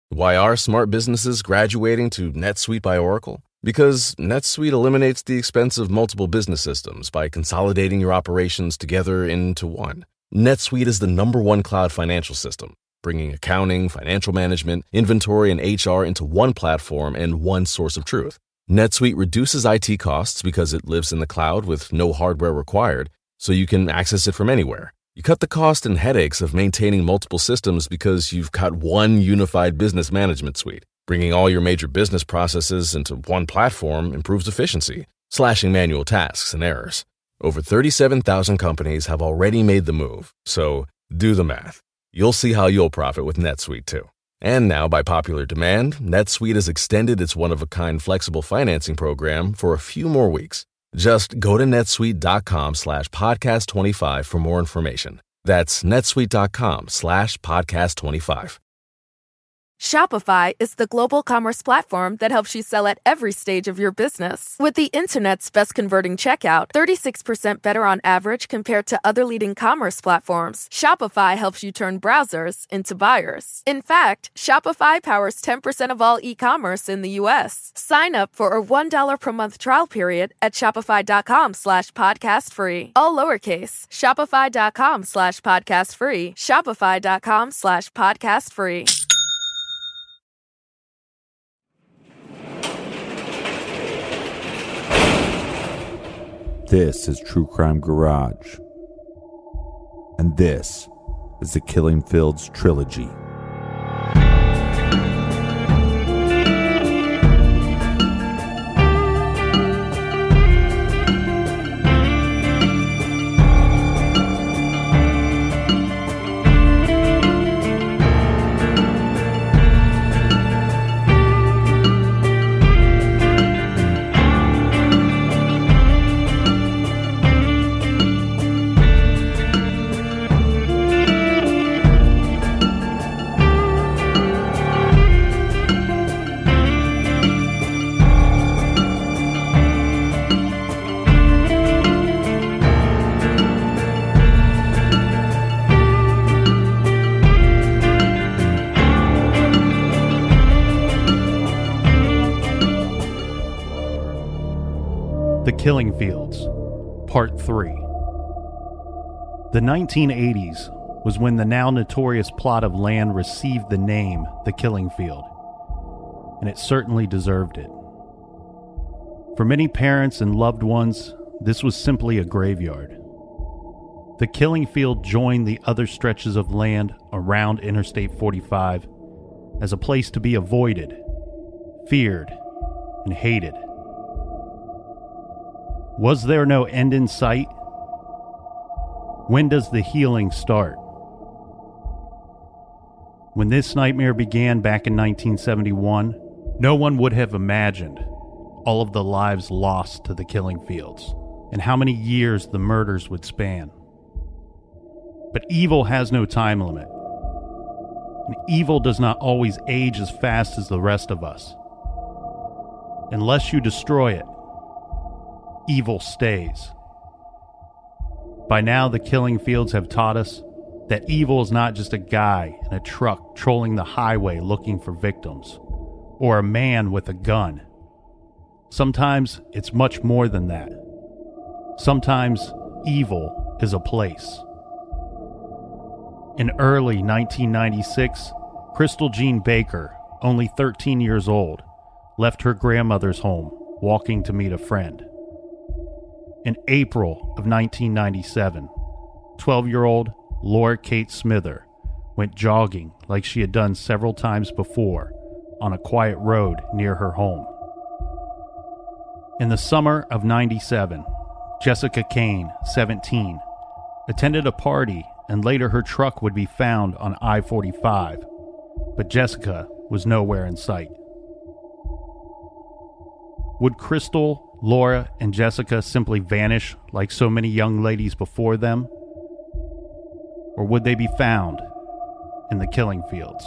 Why are smart businesses graduating to NetSuite by Oracle? Because NetSuite eliminates the expense of multiple business systems by consolidating your operations together into one. NetSuite is the #1 cloud financial system, bringing accounting, financial management, inventory, and HR into one platform and one source of truth. NetSuite reduces IT costs because it lives in the cloud with no hardware required, so you can access it from anywhere. You cut the cost and headaches of maintaining multiple systems because you've got one unified business management suite. Bringing all your major business processes into one platform improves efficiency, slashing manual tasks and errors. Over 37,000 companies have already made the move, so do the math. You'll see how you'll profit with NetSuite too. And now, by popular demand, NetSuite has extended its one-of-a-kind flexible financing program for a few more weeks. Just go to netsuite.com/podcast25 for more information. That's netsuite.com/podcast25. Shopify is the global commerce platform that helps you sell at every stage of your business. With the internet's best converting checkout, 36% better on average compared to other leading commerce platforms, Shopify helps you turn browsers into buyers. In fact, Shopify powers 10% of all e-commerce in the U.S. Sign up for a $1 per month trial period at shopify.com/podcast-free. All lowercase, shopify.com/podcast-free, shopify.com/podcast-free. This is True Crime Garage, and this is the Killing Fields Trilogy. The Killing Fields, Part 3. The 1980s was when the now notorious plot of land received the name The Killing Field, and it certainly deserved it. For many parents and loved ones, this was simply a graveyard. The Killing Field joined the other stretches of land around Interstate 45 as a place to be avoided, feared, and hated. Was there no end in sight? When does the healing start? When this nightmare began back in 1971, no one would have imagined all of the lives lost to the killing fields and how many years the murders would span. But evil has no time limit, and evil does not always age as fast as the rest of us. Unless you destroy it, evil stays. By now, the killing fields have taught us that evil is not just a guy in a truck trolling the highway looking for victims, or a man with a gun. Sometimes it's much more than that. Sometimes evil is a place. In early 1996, Crystal Jean Baker, only 13 years old, left her grandmother's home, walking to meet a friend. In April of 1997, 12-year-old Laura Kate Smither went jogging like she had done several times before on a quiet road near her home. In the summer of 97, Jessica Kane, 17, attended a party and later her truck would be found on I-45, but Jessica was nowhere in sight. Would Crystal, Laura, and Jessica simply vanish like so many young ladies before them? Or would they be found in the killing fields?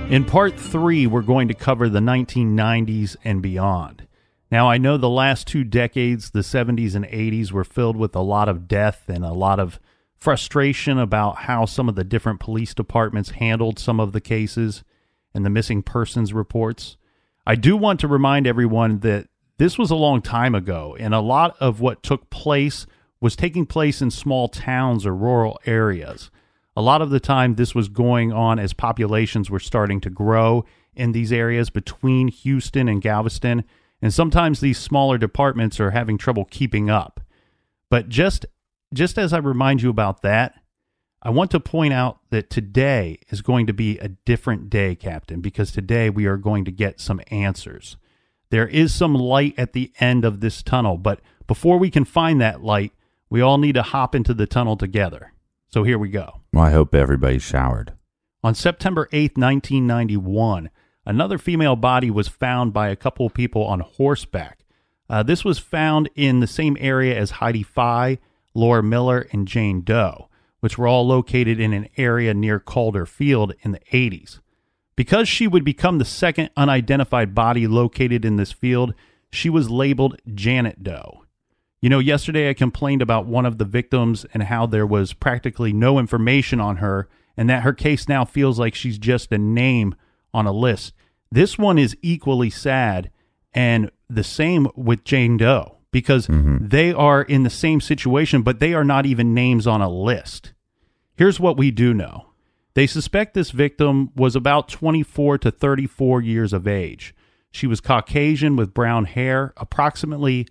In part 3, we're going to cover the 1990s and beyond. Now, I know the last 2 decades, the 70s and 80s, were filled with a lot of death and a lot of frustration about how some of the different police departments handled some of the cases and the missing persons reports. I do want to remind everyone that this was a long time ago, and a lot of what took place was taking place in small towns or rural areas. A lot of the time, this was going on as populations were starting to grow in these areas between Houston and Galveston, and sometimes these smaller departments are having trouble keeping up. But just as I remind you about that, I want to point out that today is going to be a different day, Captain, because today we are going to get some answers. There is some light at the end of this tunnel, but before we can find that light, we all need to hop into the tunnel together. So here we go. Well, I hope everybody's showered. On September 8th, 1991, another female body was found by a couple of people on horseback. This was found in the same area as Heidi Fye, Laura Miller, and Jane Doe, which were all located in an area near Calder Field in the 80s. Because she would become the second unidentified body located in this field, she was labeled Janet Doe. You know, yesterday I complained about one of the victims and how there was practically no information on her and that her case now feels like she's just a name on a list. This one is equally sad, and the same with Jane Doe, because they are in the same situation, but they are not even names on a list. Here's what we do know. They suspect this victim was about 24 to 34 years of age. She was Caucasian with brown hair, approximately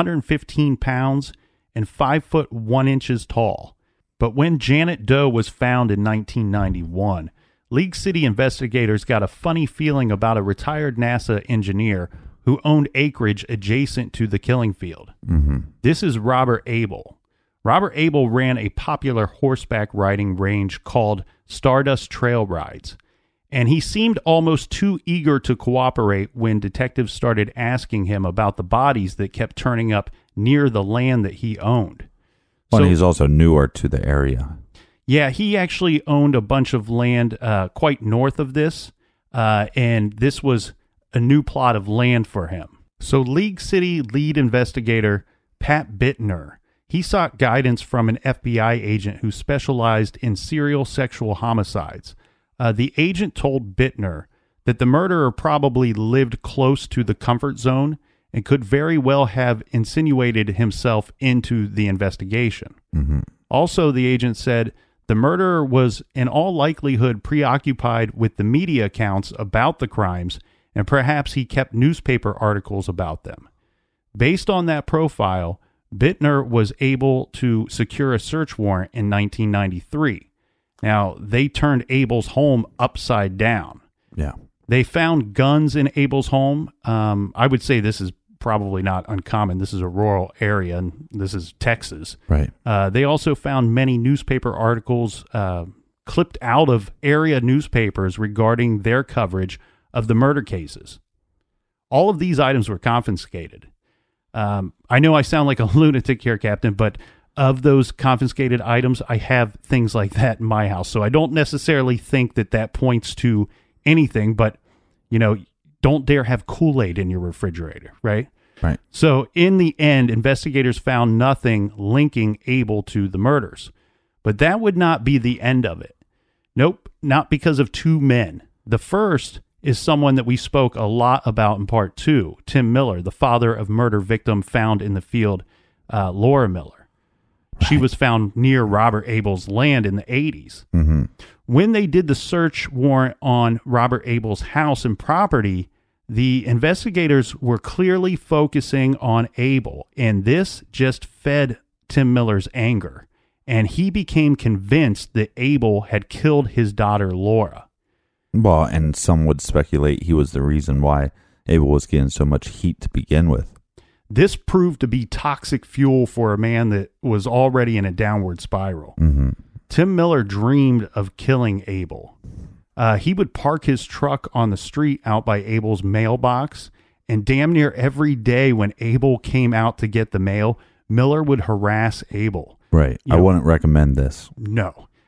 115 pounds, and 5 foot 1 inches tall. But when Janet Doe was found in 1991, League City investigators got a funny feeling about a retired NASA engineer who owned acreage adjacent to the killing field. This is Robert Abel. Robert Abel ran a popular horseback riding range called Stardust Trail Rides, and he seemed almost too eager to cooperate when detectives started asking him about the bodies that kept turning up near the land that he owned. Well, he's also newer to the area. Yeah, he actually owned a bunch of land quite north of this, and this was a new plot of land for him. So League City lead investigator Pat Bittner, he sought guidance from an FBI agent who specialized in serial sexual homicides. The agent told Bittner that the murderer probably lived close to the comfort zone and could very well have insinuated himself into the investigation. Also, the agent said the murderer was in all likelihood preoccupied with the media accounts about the crimes, and perhaps he kept newspaper articles about them. Based on that profile, Bittner was able to secure a search warrant in 1993. Now, they turned Abel's home upside down. Yeah. They found guns in Abel's home. I would say this is probably not uncommon. This is a rural area, and this is Texas. Right. They also found many newspaper articles clipped out of area newspapers regarding their coverage of the murder cases. All of these items were confiscated. I know I sound like a lunatic here, Captain, but of those confiscated items, I have things like that in my house. So I don't necessarily think that points to anything, but, you know, don't dare have Kool-Aid in your refrigerator, right? Right. So in the end, investigators found nothing linking Abel to the murders. But that would not be the end of it. Nope, not because of 2 men. The first is someone that we spoke a lot about in part 2, Tim Miller, the father of murder victim found in the field, Laura Miller. She was found near Robert Abel's land in the 80s. When they did the search warrant on Robert Abel's house and property, the investigators were clearly focusing on Abel, and this just fed Tim Miller's anger, and he became convinced that Abel had killed his daughter, Laura. Well, and some would speculate he was the reason why Abel was getting so much heat to begin with. This proved to be toxic fuel for a man that was already in a downward spiral. Tim Miller dreamed of killing Abel. He would park his truck on the street out by Abel's mailbox, and damn near every day when Abel came out to get the mail, Miller would harass Abel. Right. I wouldn't recommend this. No.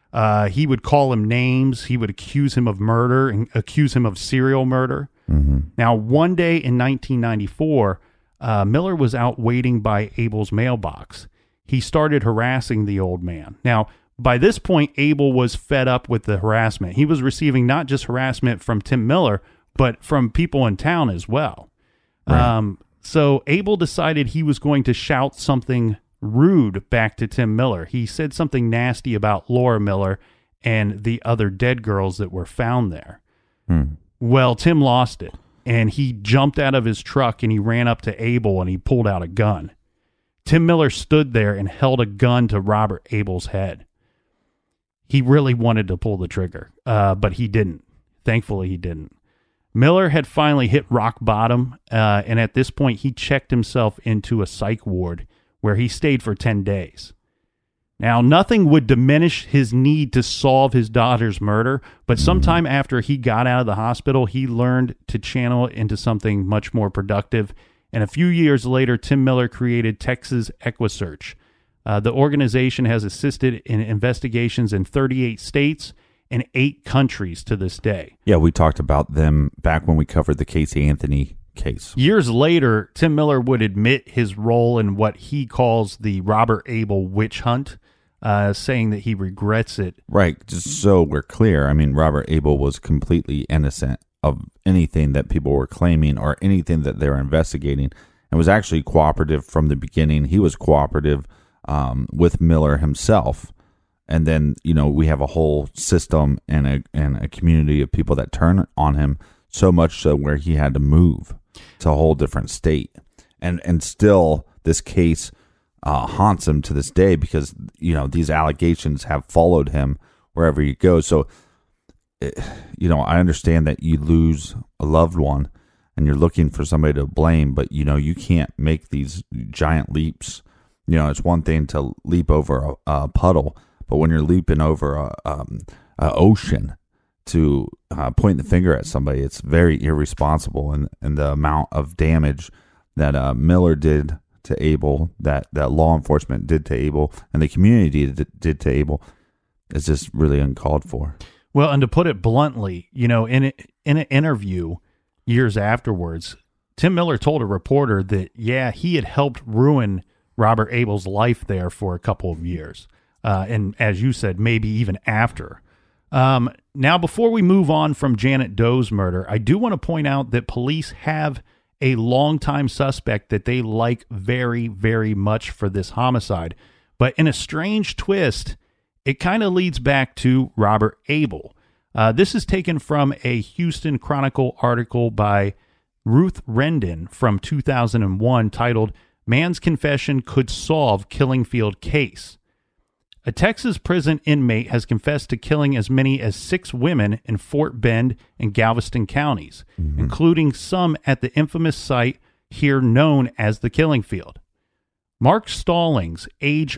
He would call him names. He would accuse him of murder and accuse him of serial murder. Now, one day in 1994, Miller was out waiting by Abel's mailbox. He started harassing the old man. Now, by this point, Abel was fed up with the harassment. He was receiving not just harassment from Tim Miller, but from people in town as well. Right. So Abel decided he was going to shout something rude back to Tim Miller. He said something nasty about Laura Miller and the other dead girls that were found there. Well, Tim lost it, and he jumped out of his truck and he ran up to Abel and he pulled out a gun. Tim Miller stood there and held a gun to Robert Abel's head. He really wanted to pull the trigger, but he didn't. Thankfully, he didn't. Miller had finally hit rock bottom, and at this point, he checked himself into a psych ward where he stayed for 10 days. Now, nothing would diminish his need to solve his daughter's murder, but sometime after he got out of the hospital, he learned to channel it into something much more productive. And a few years later, Tim Miller created Texas EquiSearch. The organization has assisted in investigations in 38 states and 8 countries to this day. Yeah, we talked about them back when we covered the Casey Anthony case. Years later, Tim Miller would admit his role in what he calls the Robert Abel witch hunt, saying that he regrets it. Right, just so we're clear, I mean, Robert Abel was completely innocent of anything that people were claiming or anything that they were investigating, and was actually cooperative from the beginning. He was cooperative with Miller himself. And then, you know, we have a whole system and a community of people that turn on him, so much so where he had to move to a whole different state. And still, this case haunts him to this day because, you know, these allegations have followed him wherever he goes. So, you know, I understand that you lose a loved one and you're looking for somebody to blame, but, you know, you can't make these giant leaps. You know, it's one thing to leap over a puddle, but when you're leaping over a ocean to point the finger at somebody, it's very irresponsible. And the amount of damage that Miller did to Abel, that law enforcement did to Abel, and the community did to Abel, is just really uncalled for. Well, and to put it bluntly, you know, in an interview years afterwards, Tim Miller told a reporter that, yeah, he had helped ruin Robert Abel's life there for a couple of years. And as you said, maybe even after. Now, before we move on from Janet Doe's murder, I do want to point out that police have a longtime suspect that they like very, very much for this homicide. But in a strange twist, it kind of leads back to Robert Abel. This is taken from a Houston Chronicle article by Ruth Rendon from 2001 titled, "Man's Confession Could Solve Killingfield Case." A Texas prison inmate has confessed to killing as many as 6 women in Fort Bend and Galveston counties, including some at the infamous site here known as the Killing Field. Mark Stallings, age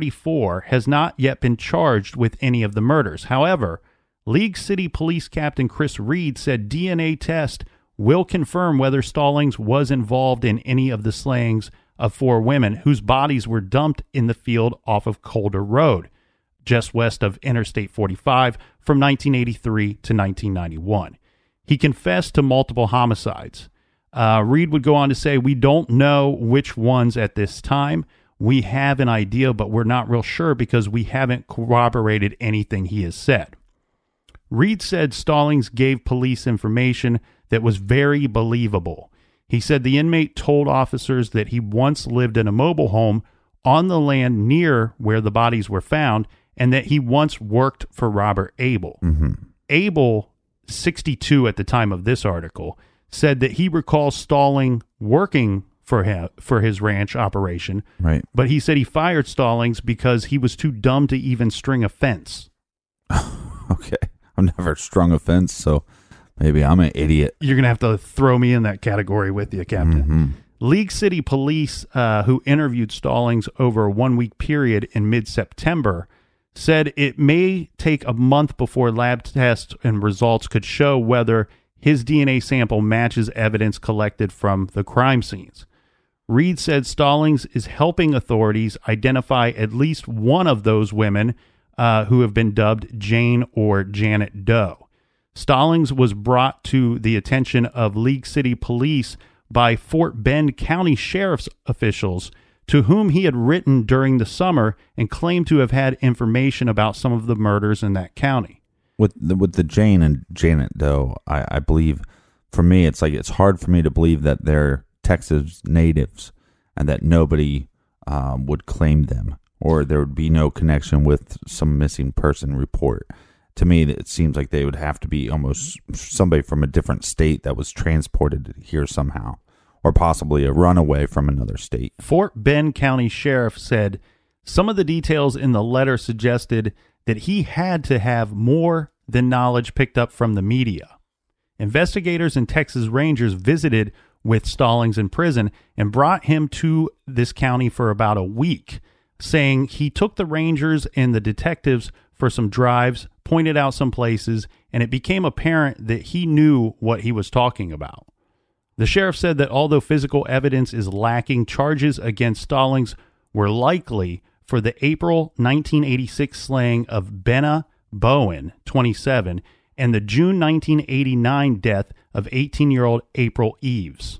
34, has not yet been charged with any of the murders. However, League City Police Captain Chris Reed said DNA test will confirm whether Stallings was involved in any of the slayings of 4 women whose bodies were dumped in the field off of Calder Road, just west of Interstate 45, from 1983 to 1991. He confessed to multiple homicides. Reed would go on to say, "We don't know which ones at this time. We have an idea, but we're not real sure because we haven't corroborated anything he has said." Reed said Stallings gave police information that was very believable. He said the inmate told officers that he once lived in a mobile home on the land near where the bodies were found and that he once worked for Robert Abel. Abel, 62 at the time of this article, said that he recalls Stallings working for his ranch operation, right? But he said he fired Stallings because he was too dumb to even string a fence. Okay. I've never strung a fence, so maybe I'm an idiot. You're going to have to throw me in that category with you, Captain. League City Police, who interviewed Stallings over a 1-week period in mid-September, said it may take a month before lab tests and results could show whether his DNA sample matches evidence collected from the crime scenes. Reed said Stallings is helping authorities identify at least one of those women who have been dubbed Jane or Janet Doe. Stallings was brought to the attention of League City Police by Fort Bend County Sheriff's officials, to whom he had written during the summer and claimed to have had information about some of the murders in that county. With the Jane and Janet Doe, I believe, for me, it's hard for me to believe that they're Texas natives and that nobody would claim them, or there would be no connection with some missing person report. To me, it seems like they would have to be almost somebody from a different state that was transported here somehow, or possibly a runaway from another state. Fort Bend County Sheriff said some of the details in the letter suggested that he had to have more than knowledge picked up from the media. Investigators and Texas Rangers visited with Stallings in prison and brought him to this county for about a week, saying he took the Rangers and the detectives for some drives, pointed out some places, and it became apparent that he knew what he was talking about. The sheriff said that although physical evidence is lacking, charges against Stallings were likely for the April 1986 slaying of Benna Bowen, 27, and the June 1989 death of 18-year-old April Eves.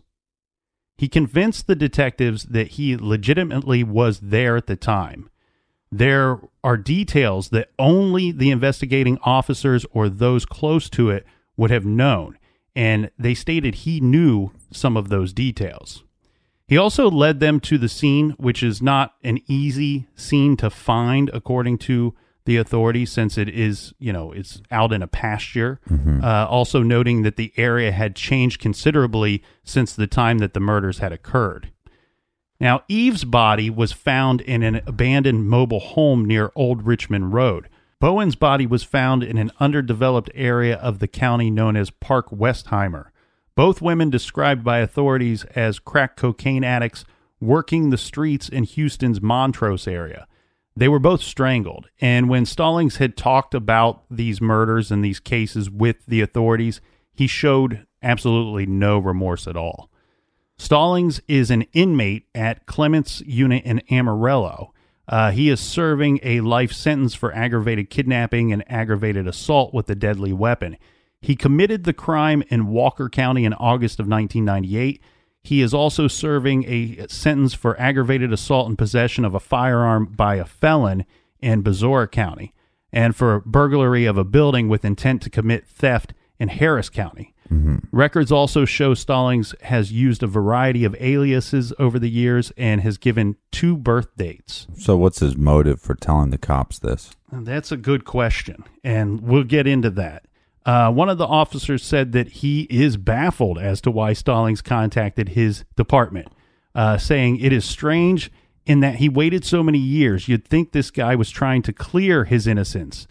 He convinced the detectives that he legitimately was there at the time. There are details that only the investigating officers or those close to it would have known, and they stated he knew some of those details. He also led them to the scene, which is not an easy scene to find, according to the authorities, since it is, it's out in a pasture. Also noting that the area had changed considerably since the time that the murders had occurred. Now, Eve's body was found in an abandoned mobile home near Old Richmond Road. Bowen's body was found in an underdeveloped area of the county known as Park Westheimer. Both women described by authorities as crack cocaine addicts working the streets in Houston's Montrose area. They were both strangled, and when Stallings had talked about these murders and these cases with the authorities, he showed absolutely no remorse at all. Stallings is an inmate at Clements Unit in Amarillo. He is serving a life sentence for aggravated kidnapping and aggravated assault with a deadly weapon. He committed the crime in Walker County in August of 1998. He is also serving a sentence for aggravated assault and possession of a firearm by a felon in Bezora County, and for burglary of a building with intent to commit theft in Harris County. Records also show Stallings has used a variety of aliases over the years and has given 2 birth dates. So what's his motive for telling the cops this? That's a good question, and we'll get into that. One of the officers said that he is baffled as to why Stallings contacted his department, saying it is strange in that he waited so many years. You'd think this guy was trying to clear his innocence,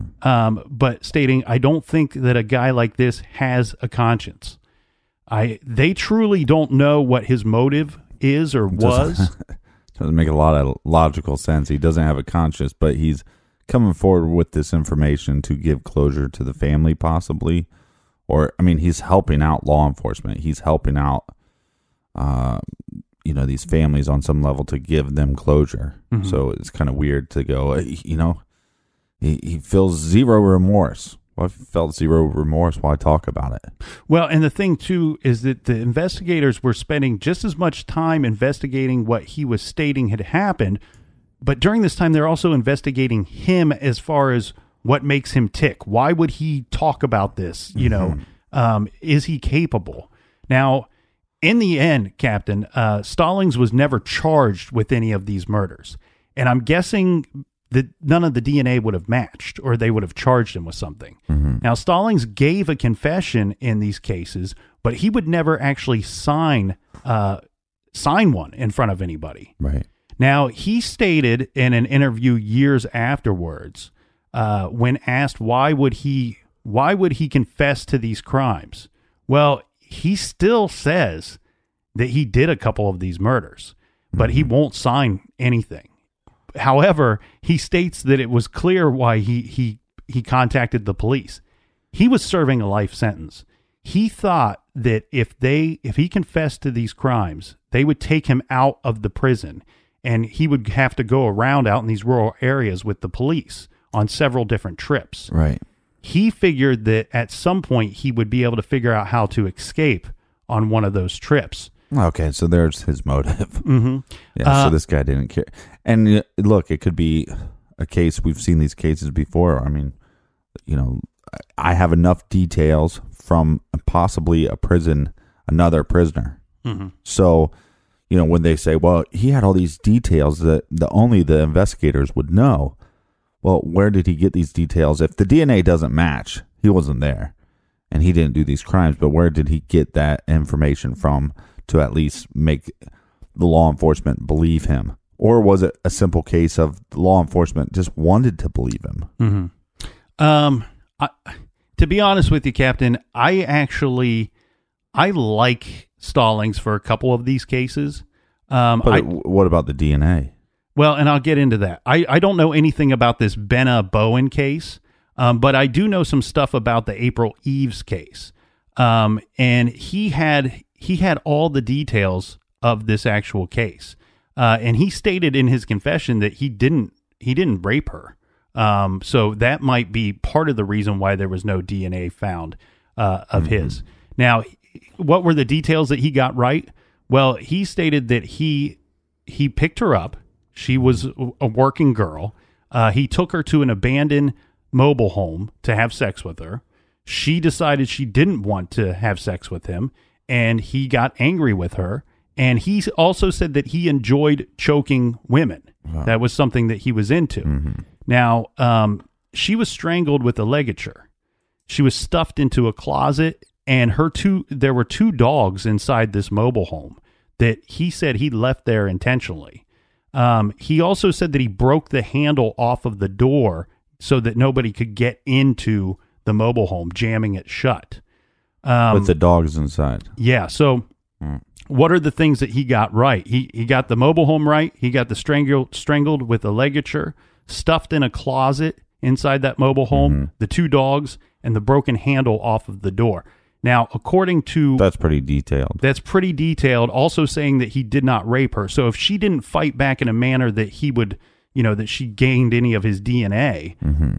but stating, I don't think that a guy like this has a conscience. They truly don't know what his motive is or was. Doesn't make a lot of logical sense. He doesn't have a conscience, but he's coming forward with this information to give closure to the family, possibly. Or, he's helping out law enforcement. He's helping out, these families on some level to give them closure. So it's kind of weird to go, he feels zero remorse. Well, I felt zero remorse while I talk about it. Well, and the thing, too, is that the investigators were spending just as much time investigating what he was stating had happened, but during this time, they're also investigating him as far as what makes him tick. Why would he talk about this? Is he capable? Now, in the end, Captain, Stallings was never charged with any of these murders. And I'm guessing that none of the DNA would have matched, or they would have charged him with something. Now, Stallings gave a confession in these cases, but he would never actually sign one in front of anybody. Right. Now, he stated in an interview years afterwards, when asked why would he confess to these crimes? Well, he still says that he did a couple of these murders, but he won't sign anything. However, he states that it was clear why he contacted the police. He was serving a life sentence. He thought that if he confessed to these crimes, they would take him out of the prison, and he would have to go around out in these rural areas with the police on several different trips. Right. He figured that at some point he would be able to figure out how to escape on one of those trips. Okay, so there's his motive. Mm-hmm. Yeah, so this guy didn't care. And look, it could be a case, we've seen these cases before. I mean, I have enough details from possibly another prisoner. Mm-hmm. So, when they say, well, he had all these details that only the investigators would know. Well, where did he get these details? If the DNA doesn't match, he wasn't there and he didn't do these crimes, but where did he get that information from to at least make the law enforcement believe him? Or was it a simple case of the law enforcement just wanted to believe him? Mm-hmm. To be honest with you, Captain, I like Stallings for a couple of these cases. But what about the DNA? Well, and I'll get into that. I don't know anything about this Benna Bowen case, but I do know some stuff about the April Eves case. And he had all the details of this actual case. And he stated in his confession that he didn't rape her. So that might be part of the reason why there was no DNA found of his. Now, what were the details that he got right? Well, he stated that he picked her up. She was a working girl. He took her to an abandoned mobile home to have sex with her. She decided she didn't want to have sex with him, and he got angry with her. And he also said that he enjoyed choking women. Wow. That was something that he was into. Mm-hmm. Now, she was strangled with a ligature. She was stuffed into a closet, and there were 2 dogs inside this mobile home that he said he left there intentionally. He also said that he broke the handle off of the door so that nobody could get into the mobile home, jamming it shut. With the dogs inside. Yeah. So what are the things that he got right? He got the mobile home right. He got the strangled with a ligature, stuffed in a closet inside that mobile home, the 2 dogs, and the broken handle off of the door. Now, according to... That's pretty detailed. That's pretty detailed. Also saying that he did not rape her. So if she didn't fight back in a manner that he would, that she gained any of his DNA,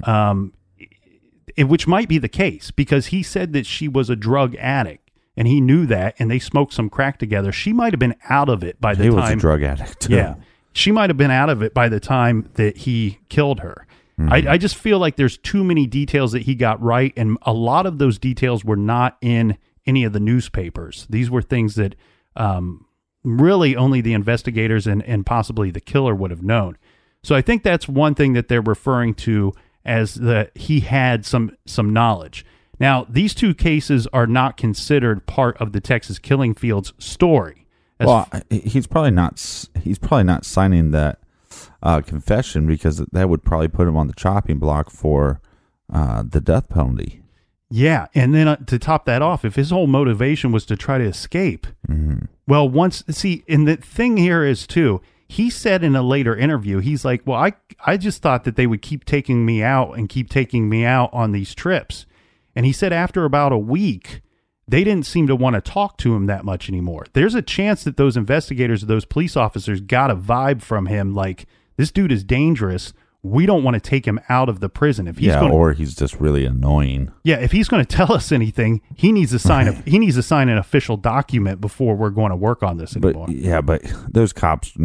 which might be the case, because he said that she was a drug addict, and he knew that, and they smoked some crack together. She might have been out of it by the time... He was a drug addict, too. Yeah. She might have been out of it by the time that he killed her. I just feel like there's too many details that he got right, and a lot of those details were not in any of the newspapers. These were things that really only the investigators and possibly the killer would have known. So I think that's one thing that they're referring to as that he had some knowledge. Now, these 2 cases are not considered part of the Texas Killing Fields story. He's probably not signing that confession because that would probably put him on the chopping block for the death penalty. Yeah, and then to top that off, if his whole motivation was to try to escape, well, and the thing here is too, he said in a later interview, he's like, well, I just thought that they would keep taking me out on these trips. And he said after about a week, they didn't seem to want to talk to him that much anymore. There's a chance that those investigators, those police officers got a vibe from him like, this dude is dangerous. We don't want to take him out of the prison. If he's or he's just really annoying. Yeah, if he's going to tell us anything, he needs to sign an official document before we're going to work on this anymore. But those cops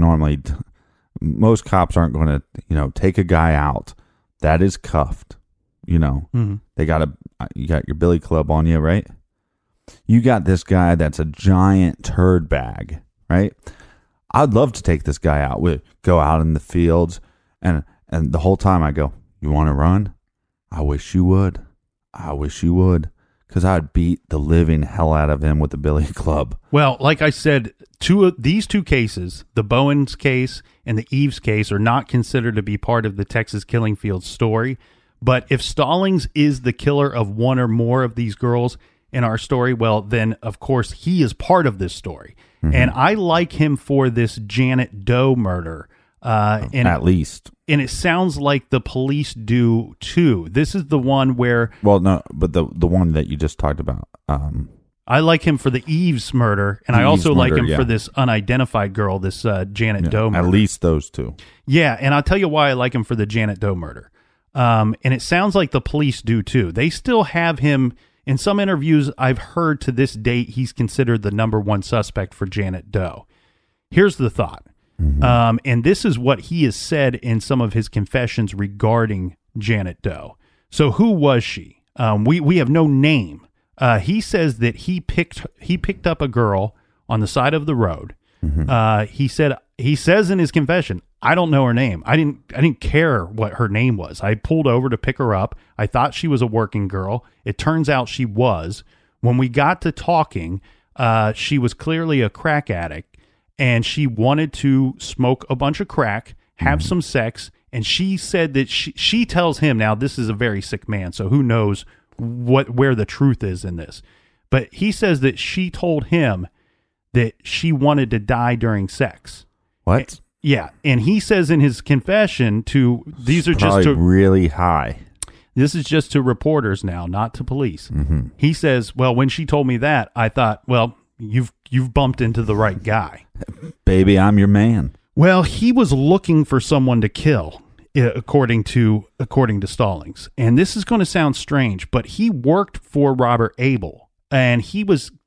most cops aren't going to, take a guy out that is cuffed. They you got your billy club on you, right? You got this guy that's a giant turd bag, right? I'd love to take this guy out. We go out in the fields, and the whole time I go, you want to run? I wish you would. Because I'd beat the living hell out of him with the billy club. Well, like I said, these 2 cases, the Bowens case and the Eves case, are not considered to be part of the Texas Killing Fields story. But if Stallings is the killer of one or more of these girls in our story, well, then, of course, he is part of this story. And I like him for this Janet Doe murder. At least. And it sounds like the police do, too. This is the one where... Well, no, but the one that you just talked about. I like him for the Eves murder, and I also like him for this unidentified girl, this Janet Doe murder. At least those 2. Yeah, and I'll tell you why I like him for the Janet Doe murder. And it sounds like the police do too. They still have him. In some interviews I've heard to this date, he's considered the number one suspect for Janet Doe. Here's the thought. And this is what he has said in some of his confessions regarding Janet Doe. So who was she? We have no name. He says that he picked up a girl on the side of the road. He says in his confession, I don't know her name. I didn't care what her name was. I pulled over to pick her up. I thought she was a working girl. It turns out she was. When we got to talking, she was clearly a crack addict, and she wanted to smoke a bunch of crack, have some sex, and she said that she tells him, now this is a very sick man, so who knows where the truth is in this. But he says that she told him that she wanted to die during sex. What? Yeah, and he says in his confession these are just to really high. This is just to reporters now, not to police. He says, well, when she told me that, I thought, well, you've bumped into the right guy. Baby, I'm your man. Well, he was looking for someone to kill, according to Stallings. And this is going to sound strange, but he worked for Robert Abel, and he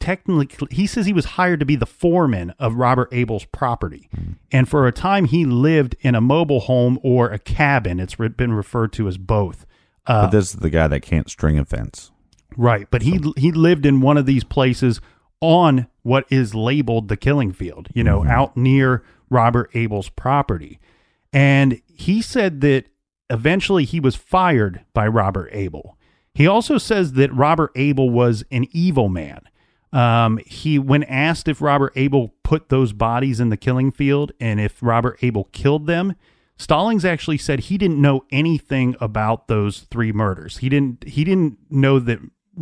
says he was hired to be the foreman of Robert Abel's property. And for a time, he lived in a mobile home or a cabin. It's been referred to as both. But this is the guy that can't string a fence. Right, but he lived in one of these places on what is labeled the killing field, out near Robert Abel's property. And he said that eventually he was fired by Robert Abel. He also says that Robert Abel was an evil man. When asked if Robert Abel put those bodies in the killing field and if Robert Abel killed them, Stallings actually said he didn't know anything about those three murders. He didn't know that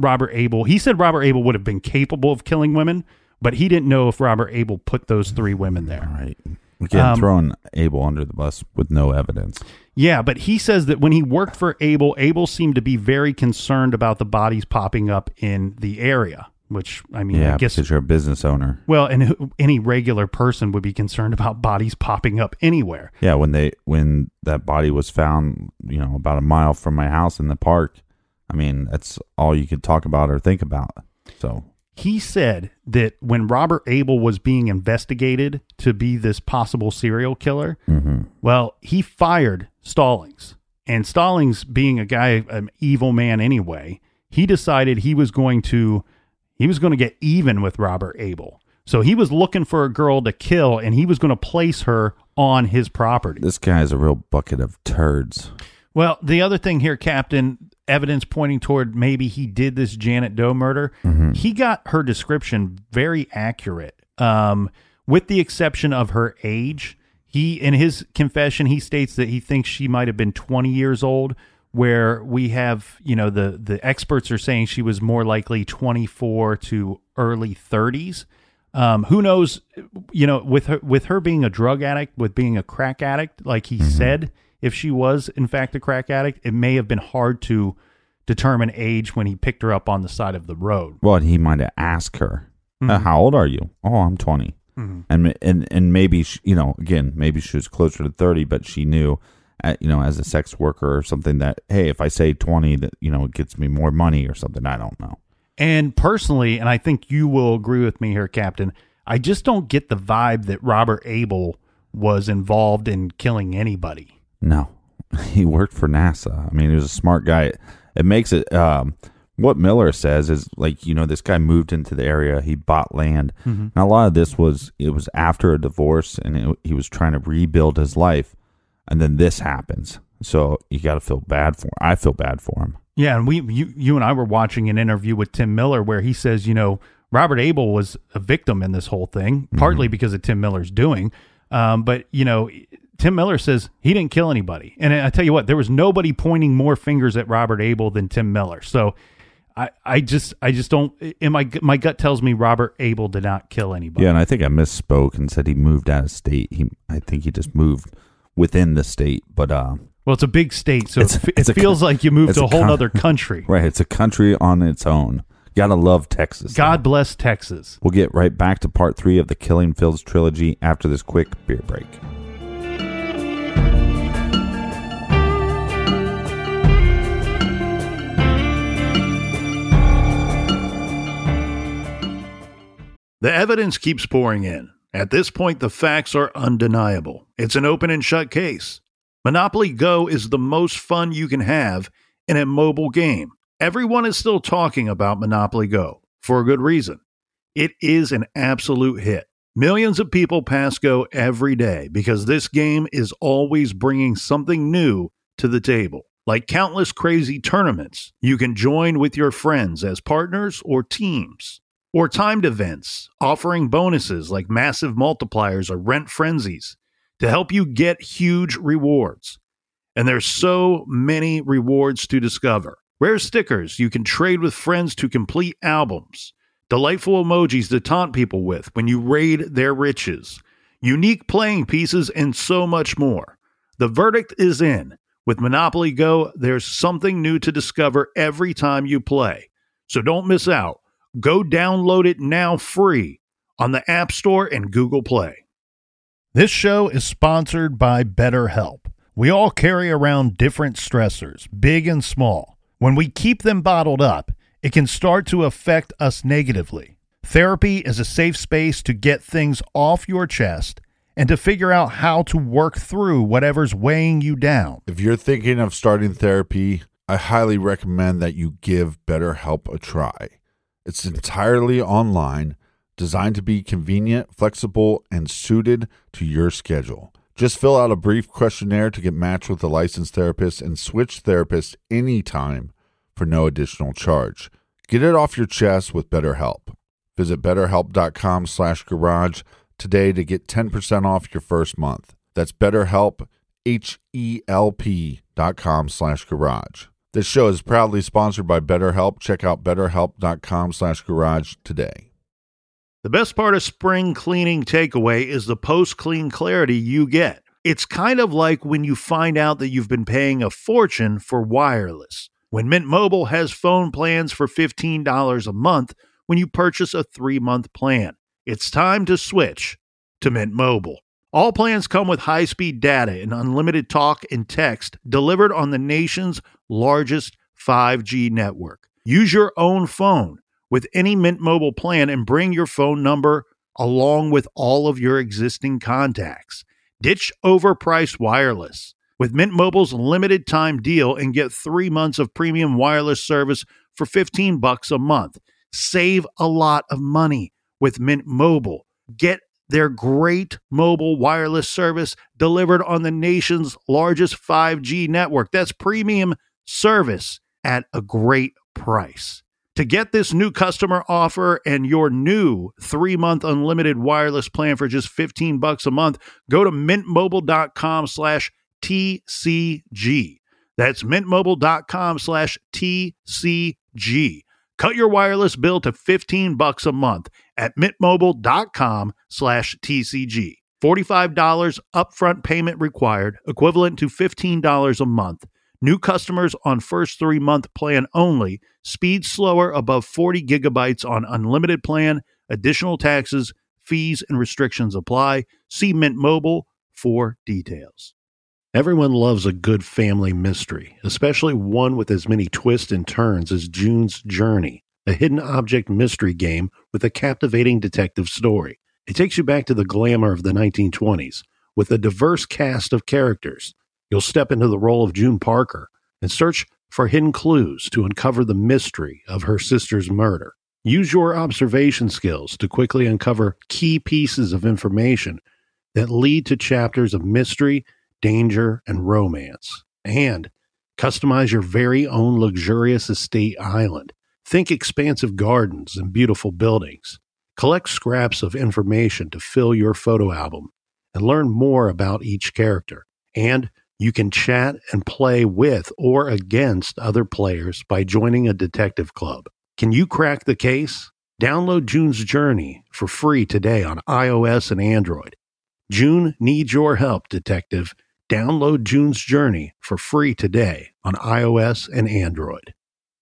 he said Robert Abel would have been capable of killing women, but he didn't know if Robert Abel put those three women there. Right. Again, throwing Abel under the bus with no evidence. Yeah, but he says that when he worked for Abel seemed to be very concerned about the bodies popping up in the area, which, I guess because you're a business owner. Well, and any regular person would be concerned about bodies popping up anywhere. Yeah, when that body was found, about a mile from my house in the park, that's all you could talk about or think about. So he said that when Robert Abel was being investigated to be this possible serial killer, well, he fired Stallings. And Stallings, being a guy, an evil man anyway, he decided he was going to get even with Robert Abel. So he was looking for a girl to kill, and he was going to place her on his property. This guy is a real bucket of turds. Well, the other thing here, Captain, evidence pointing toward maybe he did this Janet Doe murder. He got her description very accurate, with the exception of her age. In his confession, he states that he thinks she might have been 20 years old, where we have, the experts are saying she was more likely 24 to early 30s. Who knows, with her being a drug addict, with being a crack addict, like he said, if she was in fact a crack addict, it may have been hard to determine age when he picked her up on the side of the road. Well, he might have asked her, how old are you? Oh, I'm 20. And maybe, again, maybe she was closer to 30, but she knew, as a sex worker or something that, hey, if I say 20, that, it gets me more money or something. I don't know. And personally, and I think you will agree with me here, Captain, I just don't get the vibe that Robert Abel was involved in killing anybody. No, he worked for NASA. He was a smart guy. It makes it, what Miller says is this guy moved into the area. He bought land. And a lot of this was after a divorce, and he was trying to rebuild his life. And then this happens. So you got to feel bad for him. I feel bad for him. Yeah. And you and I were watching an interview with Tim Miller where he says, Robert Abel was a victim in this whole thing, partly because of Tim Miller's doing. But Tim Miller says he didn't kill anybody. And I tell you what, there was nobody pointing more fingers at Robert Abel than Tim Miller. So I just don't, my gut tells me Robert Abel did not kill anybody. Yeah. And I think I misspoke and said he moved out of state. I think he just moved within the state, but, well, it's a big state. So it feels like you moved to a whole other country. Right. It's a country on its own. Gotta love Texas. God bless Texas. We'll get right back to part 3 of the Killing Fields trilogy after this quick beer break. The evidence keeps pouring in. At this point, the facts are undeniable. It's an open and shut case. Monopoly Go is the most fun you can have in a mobile game. Everyone is still talking about Monopoly Go, for a good reason. It is an absolute hit. Millions of people pass Go every day because this game is always bringing something new to the table. Like countless crazy tournaments you can join with your friends as partners or teams. Or timed events offering bonuses like massive multipliers or rent frenzies to help you get huge rewards. And there's so many rewards to discover. Rare stickers you can trade with friends to complete albums. Delightful emojis to taunt people with when you raid their riches. Unique playing pieces and so much more. The verdict is in. With Monopoly Go, there's something new to discover every time you play. So don't miss out. Go download it now free on the App Store and Google Play. This show is sponsored by BetterHelp. We all carry around different stressors, big and small. When we keep them bottled up, it can start to affect us negatively. Therapy is a safe space to get things off your chest and to figure out how to work through whatever's weighing you down. If you're thinking of starting therapy, I highly recommend that you give BetterHelp a try. It's entirely online, designed to be convenient, flexible, and suited to your schedule. Just fill out a brief questionnaire to get matched with a licensed therapist and switch therapists anytime for no additional charge. Get it off your chest with BetterHelp. Visit BetterHelp.com/garage today to get 10% off your first month. That's BetterHelp, HELP.com/garage. This show is proudly sponsored by BetterHelp. Check out BetterHelp.com/garage today. The best part of spring cleaning takeaway is the post-clean clarity you get. It's kind of like when you find out that you've been paying a fortune for wireless. When Mint Mobile has phone plans for $15 a month when you purchase a 3-month plan. It's time to switch to Mint Mobile. All plans come with high-speed data and unlimited talk and text delivered on the nation's largest 5G network. Use your own phone with any Mint Mobile plan and bring your phone number along with all of your existing contacts. Ditch overpriced wireless with Mint Mobile's limited time deal and get 3 months of premium wireless service for $15 a month. Save a lot of money with Mint Mobile. Get their great mobile wireless service delivered on the nation's largest 5G network. That's premium service at a great price. To get this new customer offer and your new 3-month unlimited wireless plan for just $15 a month, go to mintmobile.com/TCG. That's mintmobile.com/TCG. Cut your wireless bill to $15 a month at mintmobile.com/TCG. $45 upfront payment required, equivalent to $15 a month. New customers on first 3-month plan only. Speed slower above 40 gigabytes on unlimited plan. Additional taxes, fees, and restrictions apply. See Mint Mobile for details. Everyone loves a good family mystery, especially one with as many twists and turns as June's Journey, a hidden object mystery game with a captivating detective story. It takes you back to the glamour of the 1920s with a diverse cast of characters. You'll step into the role of June Parker and search for hidden clues to uncover the mystery of her sister's murder. Use your observation skills to quickly uncover key pieces of information that lead to chapters of mystery, danger, and romance. And customize your very own luxurious estate island. Think expansive gardens and beautiful buildings. Collect scraps of information to fill your photo album and learn more about each character. And you can chat and play with or against other players by joining a detective club. Can you crack the case? Download June's Journey for free today on iOS and Android. June needs your help, detective. Download June's Journey for free today on iOS and Android.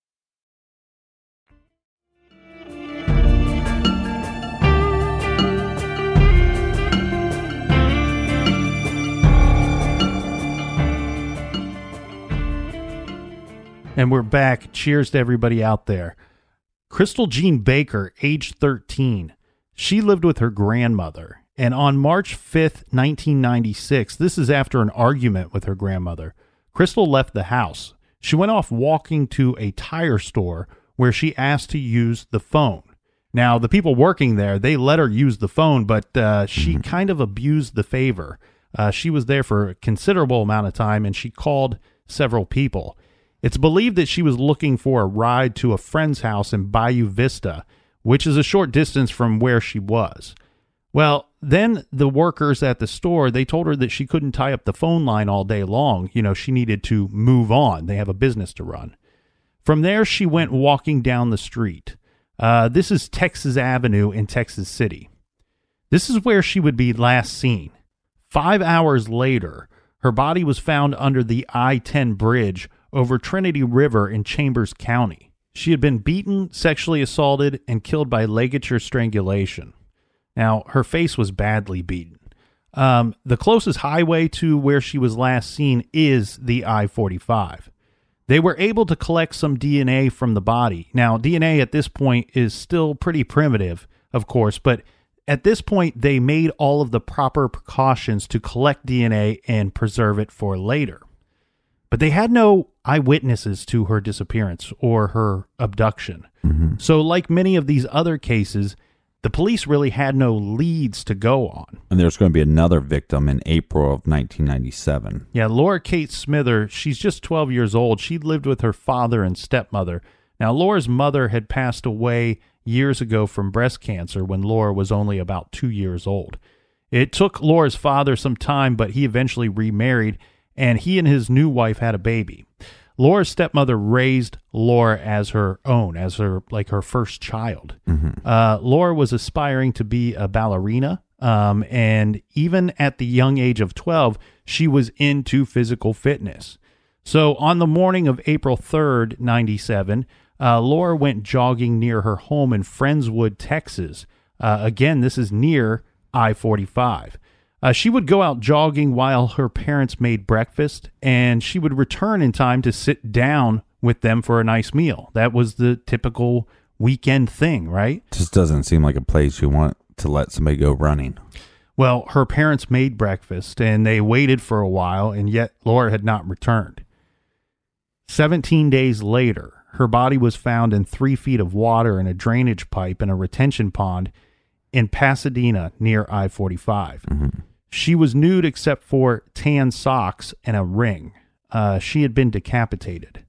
And we're back. Cheers to everybody out there. Crystal Jean Baker, age 13. She lived with her grandmother, and on March 5th, 1996, this is after an argument with her grandmother, Crystal left the house. She went off walking to a tire store where she asked to use the phone. Now, the people working there, they let her use the phone, but she kind of abused the favor. She was there for a considerable amount of time, and she called several people. It's believed that she was looking for a ride to a friend's house in Bayou Vista, which is a short distance from where she was. Well, then the workers at the store, they told her that she couldn't tie up the phone line all day long. You know, she needed to move on. They have a business to run. From there, she went walking down the street. This is Texas Avenue in Texas City. This is where she would be last seen. 5 hours later, her body was found under the I-10 bridge over Trinity River in Chambers County. She had been beaten, sexually assaulted, and killed by ligature strangulation. Now, her face was badly beaten. The closest highway to where she was last seen is the I-45. They were able to collect some DNA from the body. Now, DNA at this point is still pretty primitive, of course, but at this point, they made all of the proper precautions to collect DNA and preserve it for later. But they had no eyewitnesses to her disappearance or her abduction. So like many of these other cases, the police really had no leads to go on. And there's going to be another victim in April of 1997. Yeah, Laura Kate Smither, she's just 12 years old. She lived with her father and stepmother. Now, Laura's mother had passed away years ago from breast cancer when Laura was only about 2 years old. It took Laura's father some time, but he eventually remarried, and he and his new wife had a baby. Laura's stepmother raised Laura as her own, as her first child. Laura was aspiring to be a ballerina, and even at the young age of 12, she was into physical fitness. So on the morning of April 3rd, 97, Laura went jogging near her home in Friendswood, Texas. Again, this is near I-45. She would go out jogging while her parents made breakfast, and she would return in time to sit down with them for a nice meal. That was the typical weekend thing, right? Just doesn't seem like a place you want to let somebody go running. Well, her parents made breakfast, and they waited for a while, and yet Laura had not returned. 17 days later, her body was found in 3 feet of water in a drainage pipe in a retention pond in Pasadena near I-45. She was nude except for tan socks and a ring. She had been decapitated.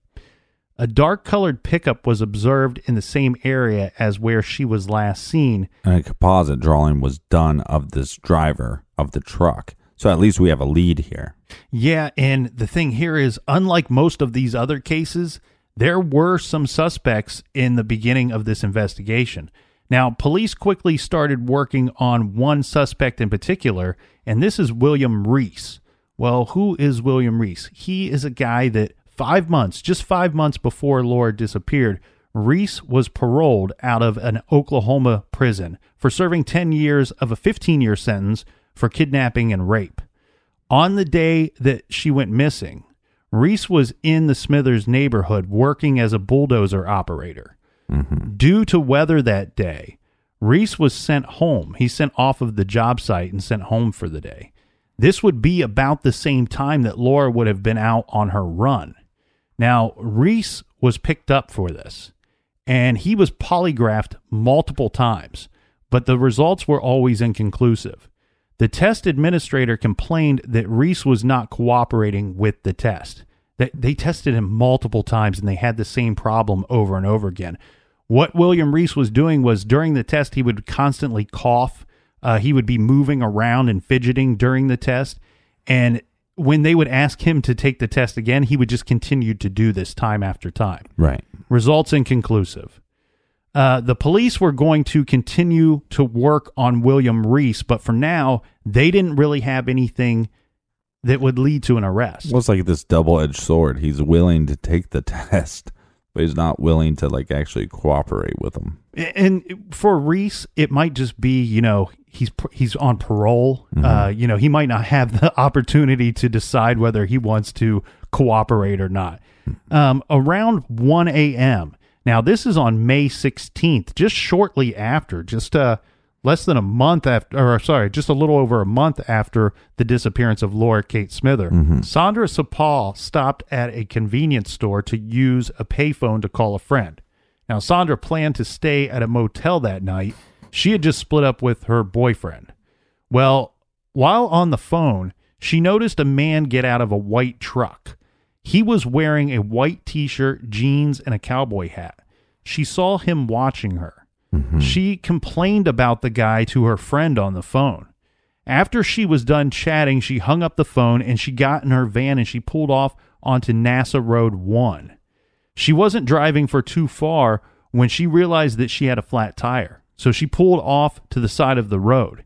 A dark-colored pickup was observed in the same area as where she was last seen. And a composite drawing was done of this driver of the truck. So at least we have a lead here. Yeah, and the thing here is, unlike most of these other cases, there were some suspects in the beginning of this investigation. Now, police quickly started working on one suspect in particular, and this is William Reese. Well, who is William Reese? He is a guy that just 5 months before Laura disappeared, Reese was paroled out of an Oklahoma prison for serving 10 years of a 15-year sentence for kidnapping and rape. On the day that she went missing, Reese was in the Smithers neighborhood working as a bulldozer operator. Due to weather that day, Reese was sent home. He's sent off of the job site and sent home for the day. This would be about the same time that Laura would have been out on her run. Now, Reese was picked up for this, and he was polygraphed multiple times, but the results were always inconclusive. The test administrator complained that Reese was not cooperating with the test. They tested him multiple times, and they had the same problem over and over again. What William Reese was doing was, during the test, he would constantly cough. He would be moving around and fidgeting during the test. And when they would ask him to take the test again, he would just continue to do this time after time. Right. Results inconclusive. The police were going to continue to work on William Reese, but for now, they didn't really have anything that would lead to an arrest. Well, it's like this double-edged sword. He's willing to take the test, but he's not willing to actually cooperate with them. And for Reese, it might just be, he's on parole. He might not have the opportunity to decide whether he wants to cooperate or not. Around 1 a.m., now this is on May 16th, just shortly after, just less than a month just a little over a month after the disappearance of Laura Kate Smither, Sandra Sapal stopped at a convenience store to use a payphone to call a friend. Now, Sandra planned to stay at a motel that night. She had just split up with her boyfriend. Well, while on the phone, she noticed a man get out of a white truck. He was wearing a white t-shirt, jeans, and a cowboy hat. She saw him watching her. She complained about the guy to her friend on the phone. After she was done chatting, she hung up the phone and she got in her van and she pulled off onto NASA Road 1. She wasn't driving for too far when she realized that she had a flat tire. So she pulled off to the side of the road.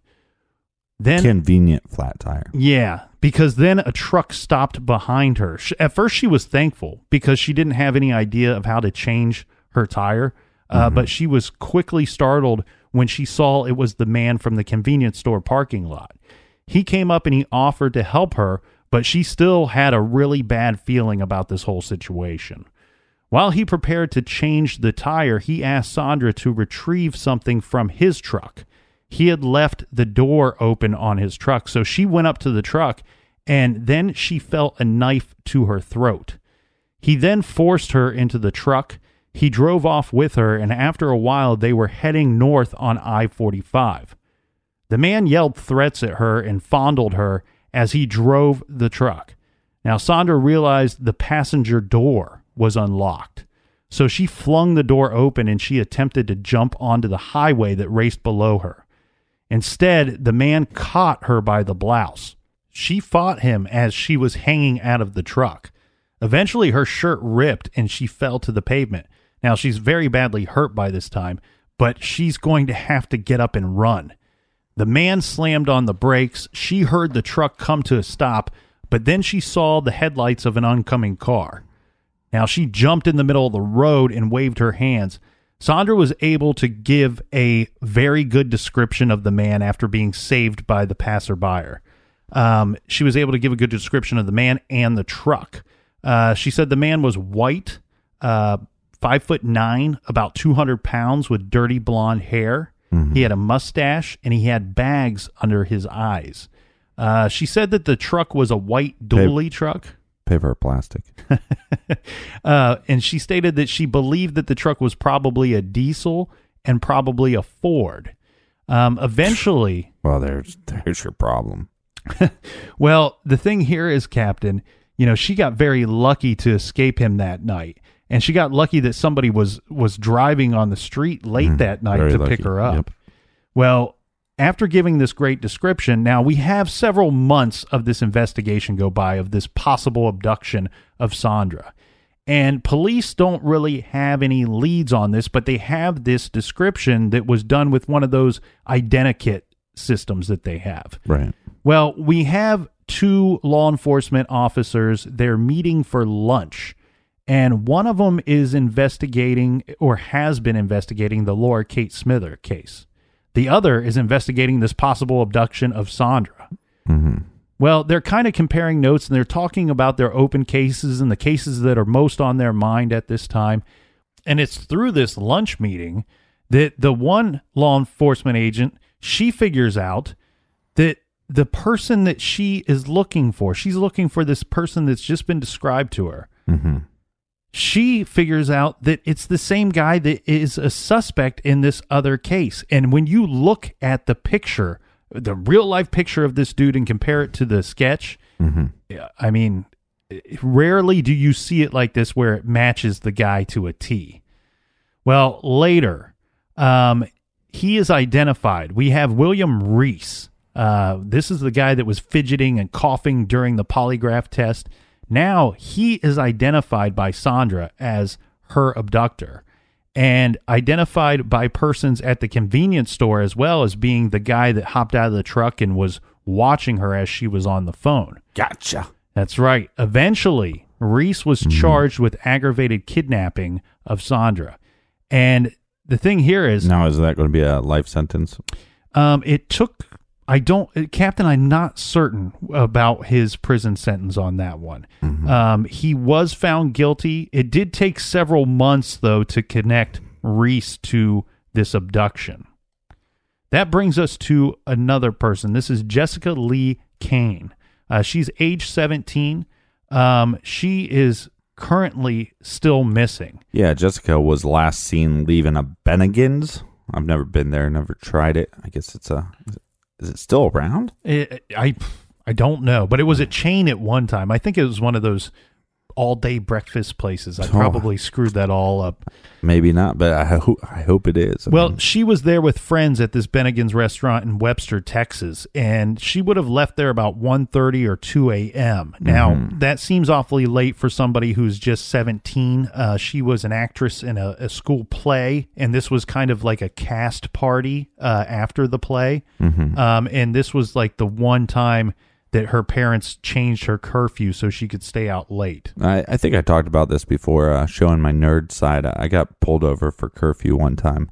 Then, convenient flat tire. Yeah, because then a truck stopped behind her. At first, she was thankful because she didn't have any idea of how to change her tire. But she was quickly startled when she saw it was the man from the convenience store parking lot. He came up and he offered to help her, but she still had a really bad feeling about this whole situation. While he prepared to change the tire, he asked Sandra to retrieve something from his truck. He had left the door open on his truck, so she went up to the truck, and then she felt a knife to her throat. He then forced her into the truck. He drove off with her, and after a while, they were heading north on I-45. The man yelled threats at her and fondled her as he drove the truck. Now, Sandra realized the passenger door was unlocked, so she flung the door open and she attempted to jump onto the highway that raced below her. Instead, the man caught her by the blouse. She fought him as she was hanging out of the truck. Eventually, her shirt ripped and she fell to the pavement. Now, she's very badly hurt by this time, but she's going to have to get up and run. The man slammed on the brakes. She heard the truck come to a stop, but then she saw the headlights of an oncoming car. Now, she jumped in the middle of the road and waved her hands. Sandra was able to give a very good description of the man after being saved by the passerby. She was able to give a good description of the man and the truck. She said the man was white, 5'9", about 200 pounds, with dirty blonde hair. He had a mustache and he had bags under his eyes. She said that the truck was a white dually truck. Paper or plastic. And she stated that she believed that the truck was probably a diesel and probably a Ford. Eventually. Well, there's your problem. Well, the thing here is, Captain, she got very lucky to escape him that night. And she got lucky that somebody was driving on the street late that night to pick her up. Yep. Well, after giving this great description, now we have several months of this investigation go by of this possible abduction of Sandra. And police don't really have any leads on this, but they have this description that was done with one of those identikit systems that they have. Right. Well, we have two law enforcement officers. They're meeting for lunch. And one of them is investigating, or has been investigating, the Laura Kate Smither case. The other is investigating this possible abduction of Sandra. Well, they're kind of comparing notes, and they're talking about their open cases and the cases that are most on their mind at this time. And it's through this lunch meeting that the one law enforcement agent, she figures out that the person that she is looking for, she's looking for this person that's just been described to her. She figures out that it's the same guy that is a suspect in this other case. And when you look at the picture, the real life picture of this dude, and compare it to the sketch, I mean, rarely do you see it like this where it matches the guy to a T. Well, later, he is identified. We have William Reese. This is the guy that was fidgeting and coughing during the polygraph test. Now he is identified by Sandra as her abductor, and identified by persons at the convenience store as well as being the guy that hopped out of the truck and was watching her as she was on the phone. Gotcha. That's right. Eventually, Reese was charged with aggravated kidnapping of Sandra. And the thing here is... Now, is that going to be a life sentence? It took... Captain, I'm not certain about his prison sentence on that one. He was found guilty. It did take several months, though, to connect Reese to this abduction. That brings us to another person. This is Jessica Lee Kane. She's age 17. She is currently still missing. Yeah, Jessica was last seen leaving a Bennigan's. I've never been there, never tried it. I guess it's is it still around? I don't know, but it was a chain at one time. I think it was one of those all-day breakfast places. I probably screwed that all up. Maybe not, but I hope it is. Well, she was there with friends at this Bennigan's restaurant in Webster, Texas, and she would have left there about 1:30 or 2 a.m. Now, that seems awfully late for somebody who's just 17. She was an actress in a school play, and this was kind of like a cast party after the play. And this was like the one time that her parents changed her curfew so she could stay out late. I think I talked about this before, showing my nerd side. I got pulled over for curfew one time.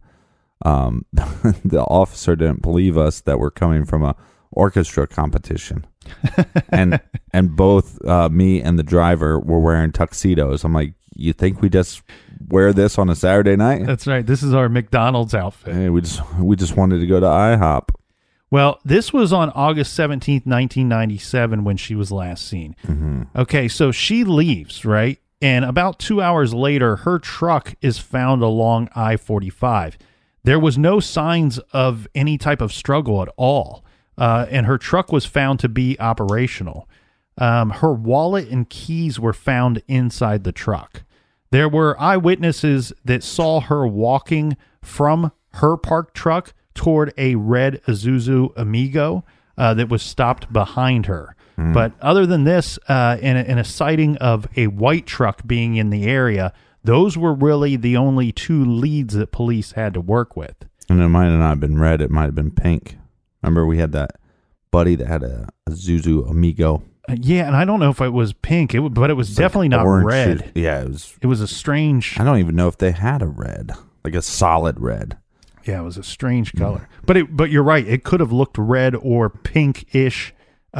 The officer didn't believe us that we're coming from a orchestra competition. and both me and the driver were wearing tuxedos. I'm like, you think we just wear this on a Saturday night? That's right. This is our McDonald's outfit. Hey, we just wanted to go to IHOP. Well, this was on August 17th, 1997, when she was last seen. Okay, so she leaves, right? And about 2 hours later, her truck is found along I-45. There was no signs of any type of struggle at all, and her truck was found to be operational. Her wallet and keys were found inside the truck. There were eyewitnesses that saw her walking from her parked truck toward a red Isuzu Amigo that was stopped behind her. But other than this, in a sighting of a white truck being in the area, those were really the only two leads that police had to work with. And it might have not been red. It might have been pink. Remember, we had that buddy that had a Isuzu Amigo. Yeah, and I don't know if it was pink, but it was definitely not red. Yeah, it was a strange... I don't even know if they had a red, like a solid red. Yeah, it was a strange color. But you're right. It could have looked red or pink-ish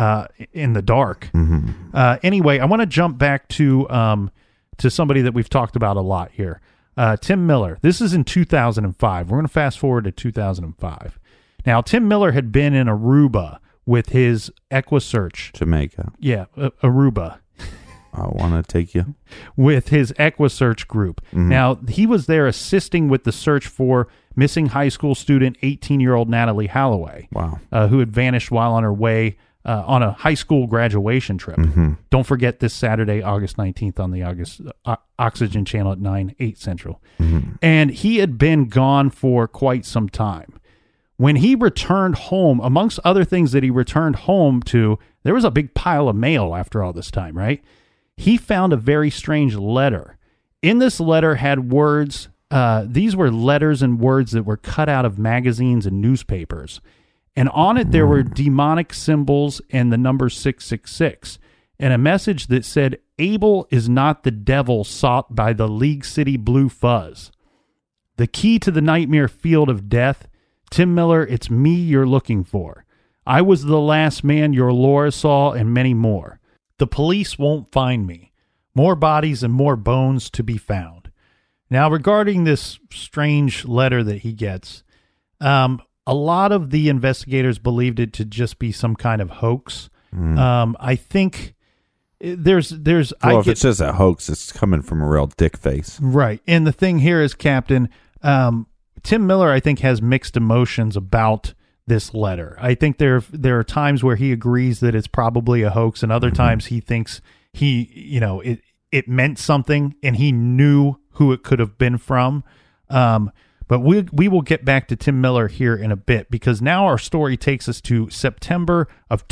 in the dark. Anyway, I want to jump back to somebody that we've talked about a lot here. Tim Miller. This is in 2005. We're going to fast forward to 2005. Now, Tim Miller had been in Aruba with his EquuSearch. Jamaica. Yeah, Aruba. I want to take you. With his EquuSearch group. Now, he was there assisting with the search for missing high school student 18-year-old Natalie Holloway. Wow. Who had vanished while on her way on a high school graduation trip. Don't forget this Saturday, August 19th on the Oxygen Channel at 9/8 Central. And he had been gone for quite some time. When he returned home, amongst other things that he returned home to, there was a big pile of mail after all this time, right? He found a very strange letter. In this letter had words, these were letters and words that were cut out of magazines and newspapers. And on it, there were demonic symbols and the number 666. And a message that said, Abel is not the devil sought by the League City Blue Fuzz. The key to the nightmare field of death. Tim Miller, it's me you're looking for. I was the last man your Laura saw, and many more. The police won't find me. More bodies and more bones to be found. Now, regarding this strange letter that he gets, a lot of the investigators believed it to just be some kind of hoax. I think there's. Well, if it's just a hoax, it's coming from a real dick face, right? And the thing here is, Captain, Tim Miller, I think, has mixed emotions about this letter. I think there are times where he agrees that it's probably a hoax, and other times he thinks it meant something and he knew who it could have been from. But we will get back to Tim Miller here in a bit, because now our story takes us to September of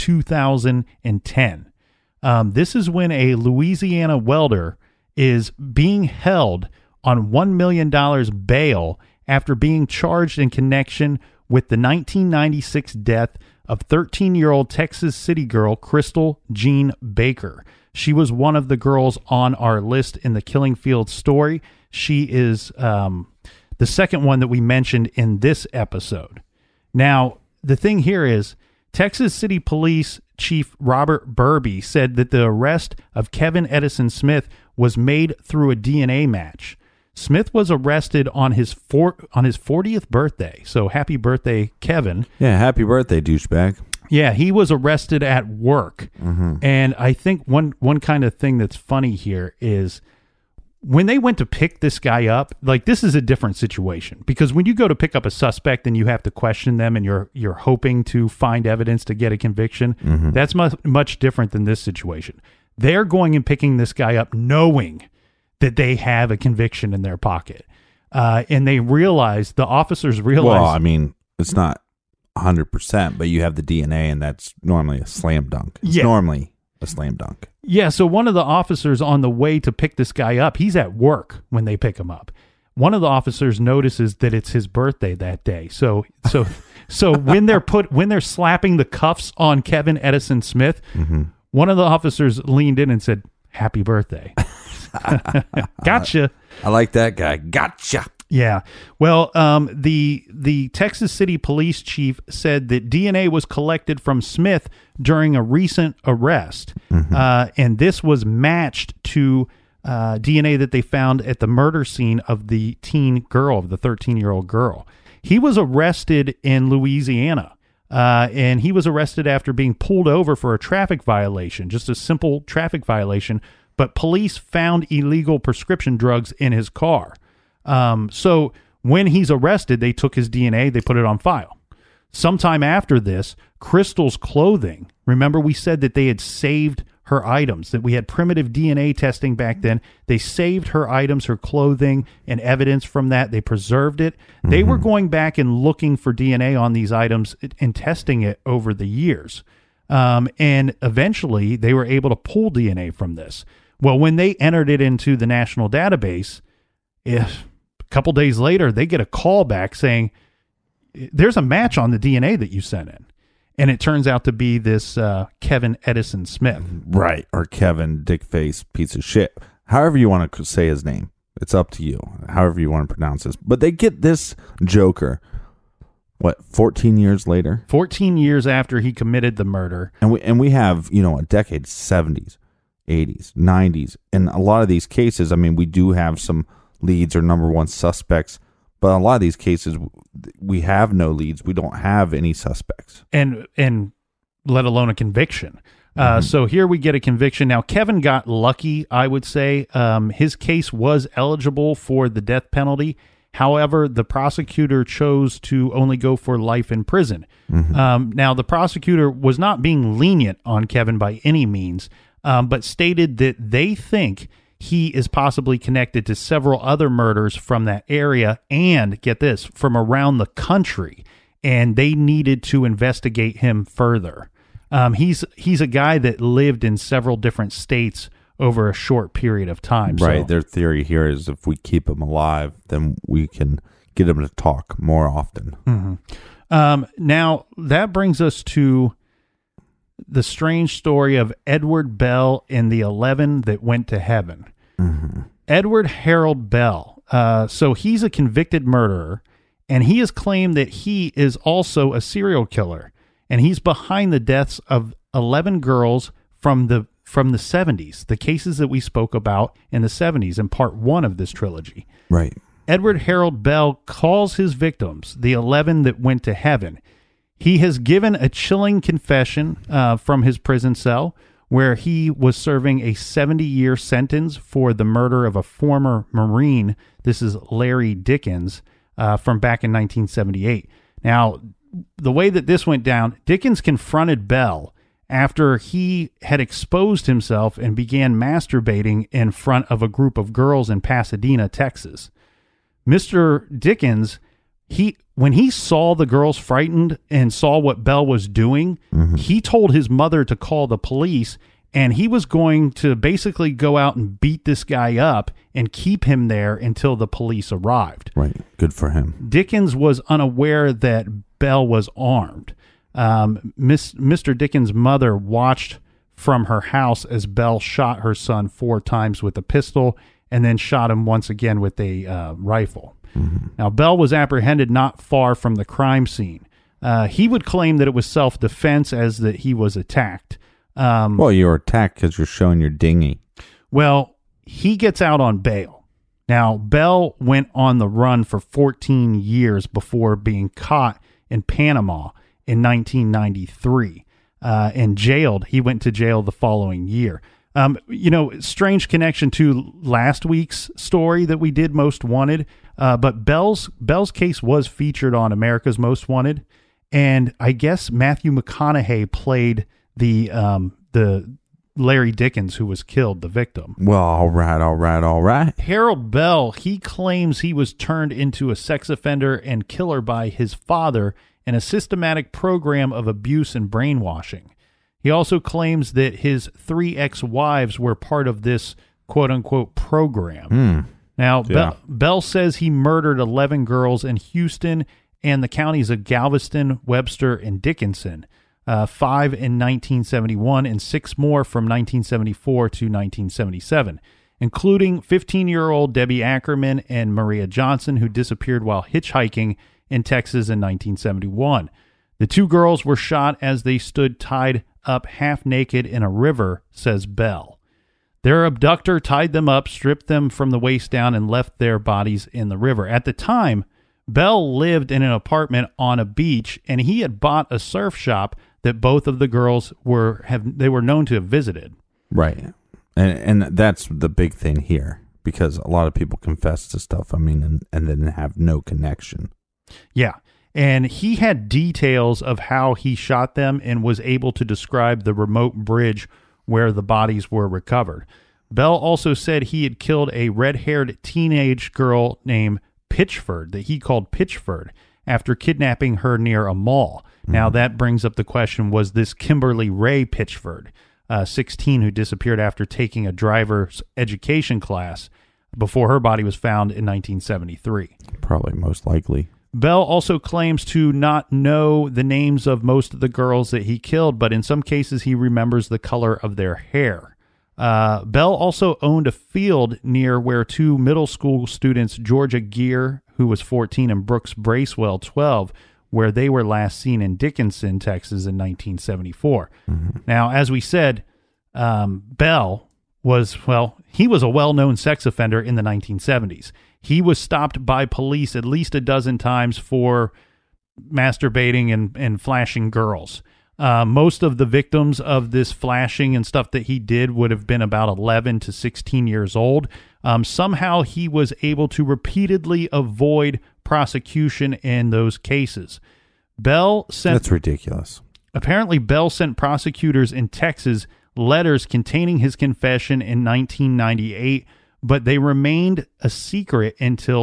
2010. This is when a Louisiana welder is being held on $1 million bail after being charged in connection with the 1996 death of 13-year-old Texas City girl Crystal Jean Baker. She was one of the girls on our list in the Killing Fields story. She is the second one that we mentioned in this episode. Now, the thing here is, Texas City Police Chief Robert Burby said that the arrest of Kevin Edison Smith was made through a DNA match. Smith was arrested on his 40th birthday. So happy birthday, Kevin. Yeah, happy birthday, douchebag. Yeah, he was arrested at work. And I think one kind of thing that's funny here is when they went to pick this guy up, like this is a different situation because when you go to pick up a suspect and you have to question them and you're hoping to find evidence to get a conviction, that's much different than this situation. They're going and picking this guy up knowing that they have a conviction in their pocket. And the officers realize... Well, I mean, it's not 100%, but you have the DNA and that's normally a slam dunk. It's normally a slam dunk. Yeah, so one of the officers on the way to pick this guy up, he's at work when they pick him up. One of the officers notices that it's his birthday that day. So when they're slapping the cuffs on Kevin Edison Smith, one of the officers leaned in and said, "Happy birthday." Gotcha. I like that guy. Gotcha. Yeah. Well, the Texas City police chief said that DNA was collected from Smith during a recent arrest, and this was matched to DNA that they found at the murder scene of the teen girl, of the 13-year-old girl. He was arrested in Louisiana, and he was arrested after being pulled over for a traffic violation, just a simple traffic violation, but police found illegal prescription drugs in his car. So when he's arrested, they took his DNA, they put it on file. Sometime after this, Crystal's clothing, remember we said that they had saved her items, that we had primitive DNA testing back then. They saved her items, her clothing, and evidence from that. They preserved it. They were going back and looking for DNA on these items and testing it over the years. And eventually they were able to pull DNA from this. Well, when they entered it into the national database, a couple days later, they get a call back saying, there's a match on the DNA that you sent in. And it turns out to be this Kevin Edison Smith. Right. Or Kevin Dickface piece of shit. However you want to say his name. It's up to you. However you want to pronounce this. But they get this joker, 14 years later? 14 years after he committed the murder. And we have, a decade, 70s, 80s, 90s. In a lot of these cases, I mean, we do have some leads or number one suspects. But in a lot of these cases, we have no leads. We don't have any suspects. And let alone a conviction. So here we get a conviction. Now, Kevin got lucky, I would say. His case was eligible for the death penalty. However, the prosecutor chose to only go for life in prison. Now, the prosecutor was not being lenient on Kevin by any means, but stated that they think he is possibly connected to several other murders from that area and, get this, from around the country, and they needed to investigate him further. He's a guy that lived in several different states over a short period of time. Right. So, their theory here is if we keep him alive, then we can get him to talk more often. Now, that brings us to the strange story of Edward Bell and the 11 that went to heaven. Edward Harold Bell. So he's a convicted murderer, and he has claimed that he is also a serial killer, and he's behind the deaths of 11 girls from the 70s, the cases that we spoke about in the 70s in part 1 of this trilogy. Right. Edward Harold Bell calls his victims the 11 that went to heaven. He has given a chilling confession from his prison cell where he was serving a 70-year sentence for the murder of a former Marine. This is Larry Dickens from back in 1978. Now, the way that this went down, Dickens confronted Bell after he had exposed himself and began masturbating in front of a group of girls in Pasadena, Texas. Mr. Dickens, when he saw the girls frightened and saw what Bell was doing, he told his mother to call the police, and he was going to basically go out and beat this guy up and keep him there until the police arrived. Right. Good for him. Dickens was unaware that Bell was armed. Mr. Dickens' mother watched from her house as Bell shot her son 4 times with a pistol and then shot him once again with a rifle. Now, Bell was apprehended not far from the crime scene. He would claim that it was self-defense as that he was attacked. Well, you were attacked because you're showing your dinghy. Well, he gets out on bail. Now, Bell went on the run for 14 years before being caught in Panama in 1993 and jailed. He went to jail the following year. Strange connection to last week's story that we did, Most Wanted, but Bell's case was featured on America's Most Wanted, and I guess Matthew McConaughey played the Larry Dickens who was killed, the victim. Well, all right. Harold Bell, he claims he was turned into a sex offender and killer by his father in a systematic program of abuse and brainwashing. He also claims that his 3 ex-wives were part of this quote-unquote program. Now, Yeah. Bell says he murdered 11 girls in Houston and the counties of Galveston, Webster, and Dickinson, 5 in 1971 and 6 more from 1974 to 1977, including 15-year-old Debbie Ackerman and Maria Johnson, who disappeared while hitchhiking in Texas in 1971. The 2 girls were shot as they stood tied up half naked in a river, says Bell. Their abductor tied them up, stripped them from the waist down, and left their bodies in the river. At the time, Bell lived in an apartment on a beach, and he had bought a surf shop that both of the girls were known to have visited. Right. And that's the big thing here, because a lot of people confess to stuff, and then have no connection. Yeah. And he had details of how he shot them and was able to describe the remote bridge where the bodies were recovered. Bell also said he had killed a red-haired teenage girl named Pitchford, that he called Pitchford, after kidnapping her near a mall. Now, that brings up the question, was this Kimberly Ray Pitchford, 16, who disappeared after taking a driver's education class before her body was found in 1973? Probably most likely. Bell also claims to not know the names of most of the girls that he killed, but in some cases he remembers the color of their hair. Bell also owned a field near where 2 middle school students, Georgia Gear, who was 14, and Brooks Bracewell, 12, where they were last seen in Dickinson, Texas in 1974. Now, as we said, Bell he was a well-known sex offender in the 1970s. He was stopped by police at least a dozen times for masturbating and flashing girls. Most of the victims of this flashing and stuff that he did would have been about 11 to 16 years old. Somehow he was able to repeatedly avoid prosecution in those cases. That's ridiculous. Apparently, Bell sent prosecutors in Texas letters containing his confession in 1998, but they remained a secret until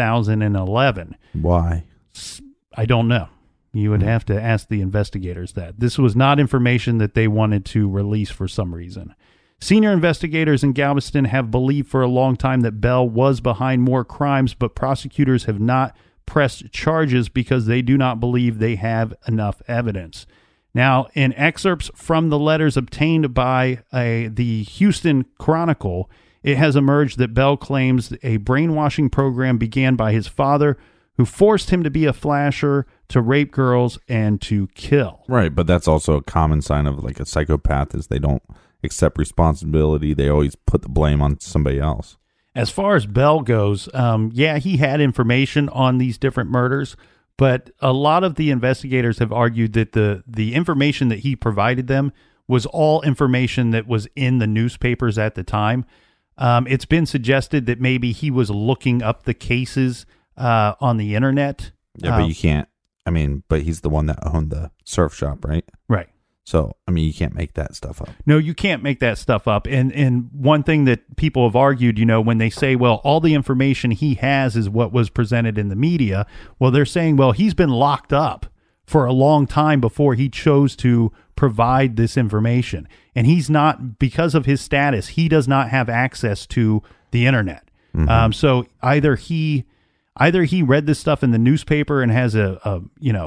2011. Why? I don't know. You would have to ask the investigators that. This was not information that they wanted to release for some reason. Senior investigators in Galveston have believed for a long time that Bell was behind more crimes, but prosecutors have not pressed charges because they do not believe they have enough evidence. Now, in excerpts from the letters obtained by the Houston Chronicle, it has emerged that Bell claims a brainwashing program began by his father, who forced him to be a flasher, to rape girls, and to kill. Right, but that's also a common sign of like a psychopath, is they don't accept responsibility. They always put the blame on somebody else. As far as Bell goes, he had information on these different murders, but a lot of the investigators have argued that the information that he provided them was all information that was in the newspapers at the time. It's been suggested that maybe he was looking up the cases on the internet. Yeah, but you can't. But he's the one that owned the surf shop, right? Right. So, you can't make that stuff up. No, you can't make that stuff up. And one thing that people have argued, when they say, well, all the information he has is what was presented in the media, well, they're saying, well, he's been locked up for a long time before he chose to provide this information. And he's not, because of his status, he does not have access to the internet. Mm-hmm. So either he read this stuff in the newspaper and has an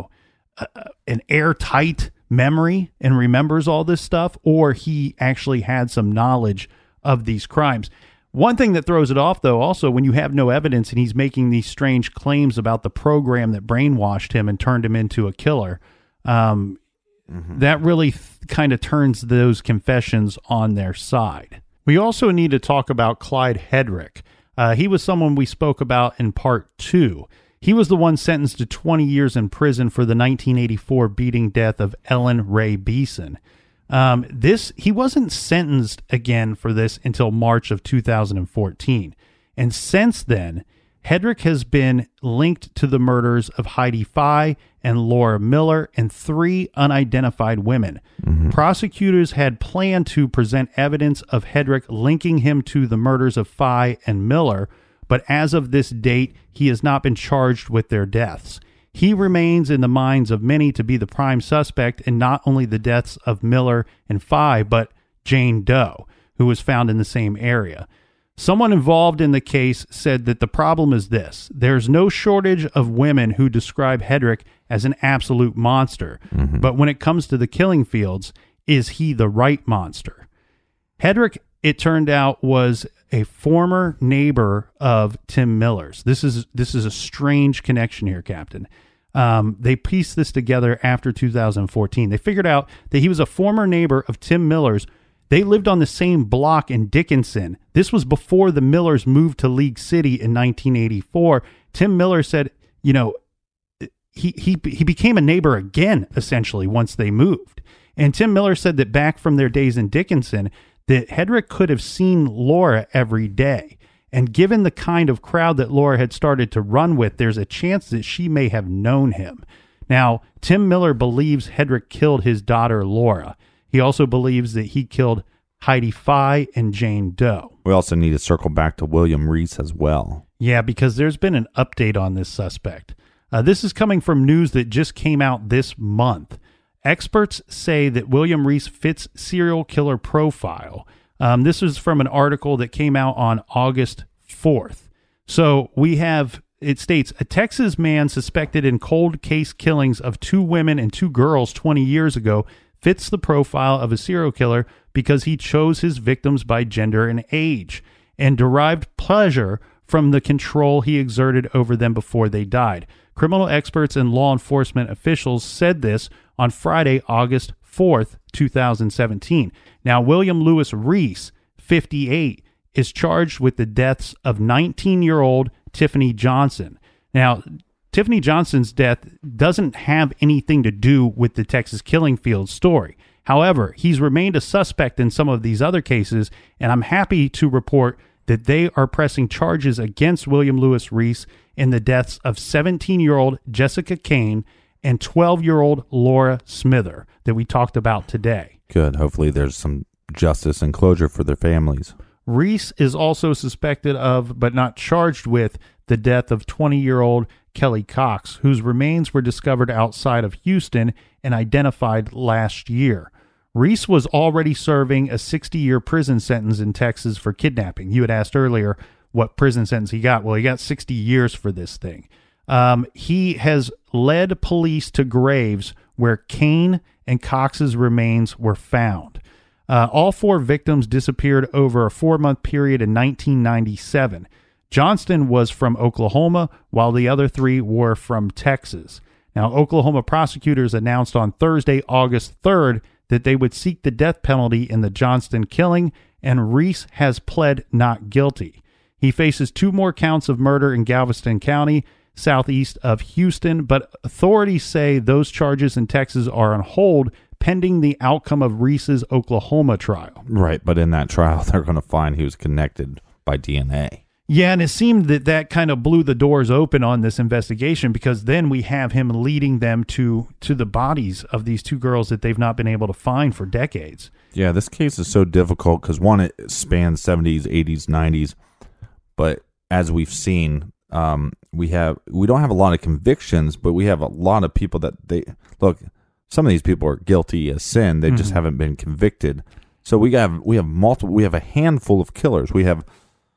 airtight memory and remembers all this stuff, or he actually had some knowledge of these crimes. One thing that throws it off, though, also, when you have no evidence and he's making these strange claims about the program that brainwashed him and turned him into a killer, that really kind of turns those confessions on their side. We also need to talk about Clyde Hedrick. He was someone we spoke about in part 2. He was the one sentenced to 20 years in prison for the 1984 beating death of Ellen Ray Beeson. He wasn't sentenced again for this until March of 2014. And since then, Hedrick has been linked to the murders of Heidi Fye and Laura Miller and 3 unidentified women. Prosecutors had planned to present evidence of Hedrick linking him to the murders of Fye and Miller, but as of this date, he has not been charged with their deaths. He remains in the minds of many to be the prime suspect in not only the deaths of Miller and Fye, but Jane Doe, who was found in the same area. Someone involved in the case said that the problem is this: there's no shortage of women who describe Hedrick as an absolute monster, but when it comes to the killing fields, is he the right monster? Hedrick, it turned out, was a former neighbor of Tim Miller's. This is a strange connection here, Captain. They pieced this together after 2014. They figured out that he was a former neighbor of Tim Miller's. They lived on the same block in Dickinson. This was before the Millers moved to League City in 1984. Tim Miller said, he became a neighbor again, essentially, once they moved. And Tim Miller said that back from their days in Dickinson, that Hedrick could have seen Laura every day. And given the kind of crowd that Laura had started to run with, there's a chance that she may have known him. Now, Tim Miller believes Hedrick killed his daughter, Laura. He also believes that he killed Heidi Fye and Jane Doe. We also need to circle back to William Reese as well. Yeah, because there's been an update on this suspect. This is coming from news that just came out this month. Experts say that William Reese fits serial killer profile. This is from an article that came out on August 4th. So it states, a Texas man suspected in cold case killings of 2 women and 2 girls 20 years ago fits the profile of a serial killer because he chose his victims by gender and age and derived pleasure from the control he exerted over them before they died. Criminal experts and law enforcement officials said this on Friday, August 4th, 2017. Now, William Lewis Reese, 58, is charged with the deaths of 19-year-old Tiffany Johnson. Now, Tiffany Johnson's death doesn't have anything to do with the Texas Killing Fields story. However, he's remained a suspect in some of these other cases, and I'm happy to report that they are pressing charges against William Lewis Reese in the deaths of 17-year-old Jessica Kane and 12-year-old Laura Smither that we talked about today. Good. Hopefully there's some justice and closure for their families. Reese is also suspected of, but not charged with, the death of 20-year-old Kelly Cox, whose remains were discovered outside of Houston and identified last year. Reese was already serving a 60-year prison sentence in Texas for kidnapping. You had asked earlier what prison sentence he got. Well, he got 60 years for this thing. He has led police to graves where Kane and Cox's remains were found. All 4 victims disappeared over a 4-month period in 1997. Johnston was from Oklahoma, while the other 3 were from Texas. Now, Oklahoma prosecutors announced on Thursday, August 3rd, that they would seek the death penalty in the Johnston killing, and Reese has pled not guilty. He faces 2 more counts of murder in Galveston County, southeast of Houston, but authorities say those charges in Texas are on hold pending the outcome of Reese's Oklahoma trial. Right, but in that trial, they're going to find he was connected by DNA. Yeah, and it seemed that kind of blew the doors open on this investigation, because then we have him leading them to the bodies of these 2 girls that they've not been able to find for decades. Yeah, this case is so difficult because, one, it spans 70s, 80s, 90s, but as we've seen, we don't have a lot of convictions, but we have a lot of people that some of these people are guilty as sin. They just haven't been convicted. So we have a handful of killers. We have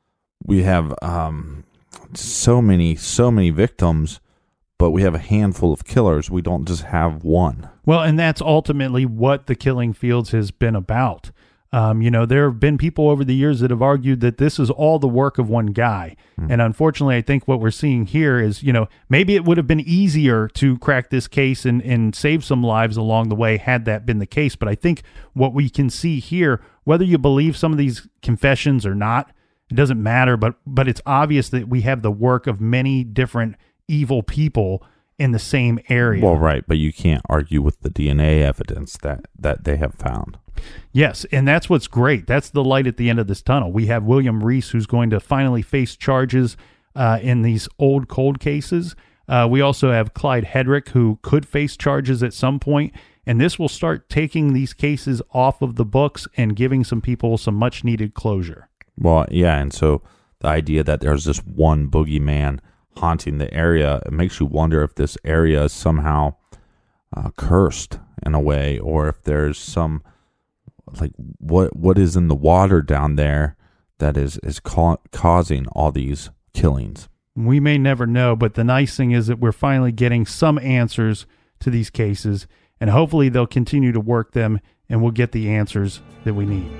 so many victims, but we have a handful of killers. We don't just have one. Well, and that's ultimately what the Killing Fields has been about. There have been people over the years that have argued that this is all the work of one guy. And unfortunately, I think what we're seeing here is, maybe it would have been easier to crack this case and save some lives along the way had that been the case. But I think what we can see here, whether you believe some of these confessions or not, It doesn't matter, but it's obvious that we have the work of many different evil people in the same area. Well, right, but you can't argue with the DNA evidence that they have found. Yes, and that's what's great. That's the light at the end of this tunnel. We have William Reese, who's going to finally face charges in these old cold cases. We also have Clyde Hedrick, who could face charges at some point, and this will start taking these cases off of the books and giving some people some much-needed closure. Well, yeah, and so the idea that there's this one boogeyman haunting the area, it makes you wonder if this area is somehow cursed in a way, or if there's some, like, what is in the water down there that is causing all these killings. We may never know, but the nice thing is that we're finally getting some answers to these cases, and hopefully they'll continue to work them, and we'll get the answers that we need.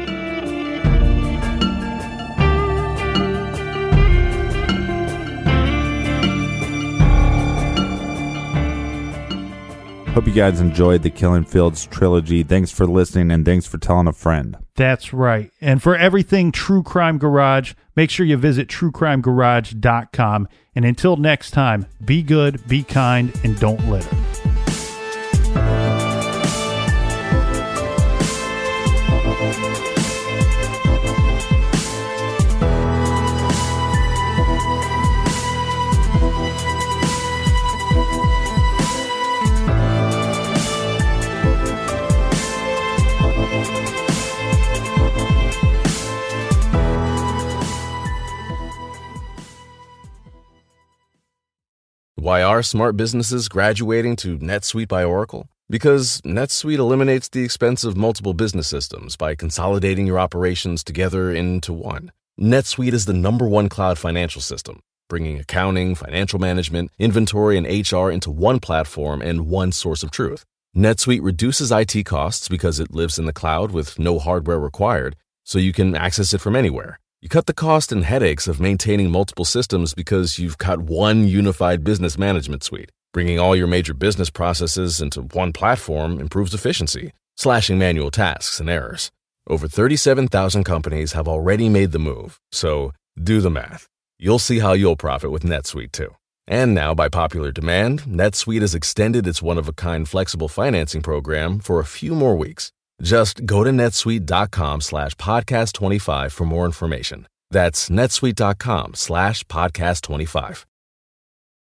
Hope you guys enjoyed the Killing Fields trilogy. Thanks for listening, and thanks for telling a friend. That's right. And for everything True Crime Garage, make sure you visit truecrimegarage.com. And until next time, be good, be kind, and don't litter. Why are smart businesses graduating to NetSuite by Oracle? Because NetSuite eliminates the expense of multiple business systems by consolidating your operations together into one. NetSuite is the #1 cloud financial system, bringing accounting, financial management, inventory, and HR into one platform and one source of truth. NetSuite reduces IT costs because it lives in the cloud with no hardware required, so you can access it from anywhere. You cut the cost and headaches of maintaining multiple systems because you've got one unified business management suite. Bringing all your major business processes into one platform improves efficiency, slashing manual tasks and errors. Over 37,000 companies have already made the move, so do the math. You'll see how you'll profit with NetSuite too. And now, by popular demand, NetSuite has extended its one-of-a-kind flexible financing program for a few more weeks. Just go to netsuite.com/podcast25 for more information. That's netsuite.com/podcast25.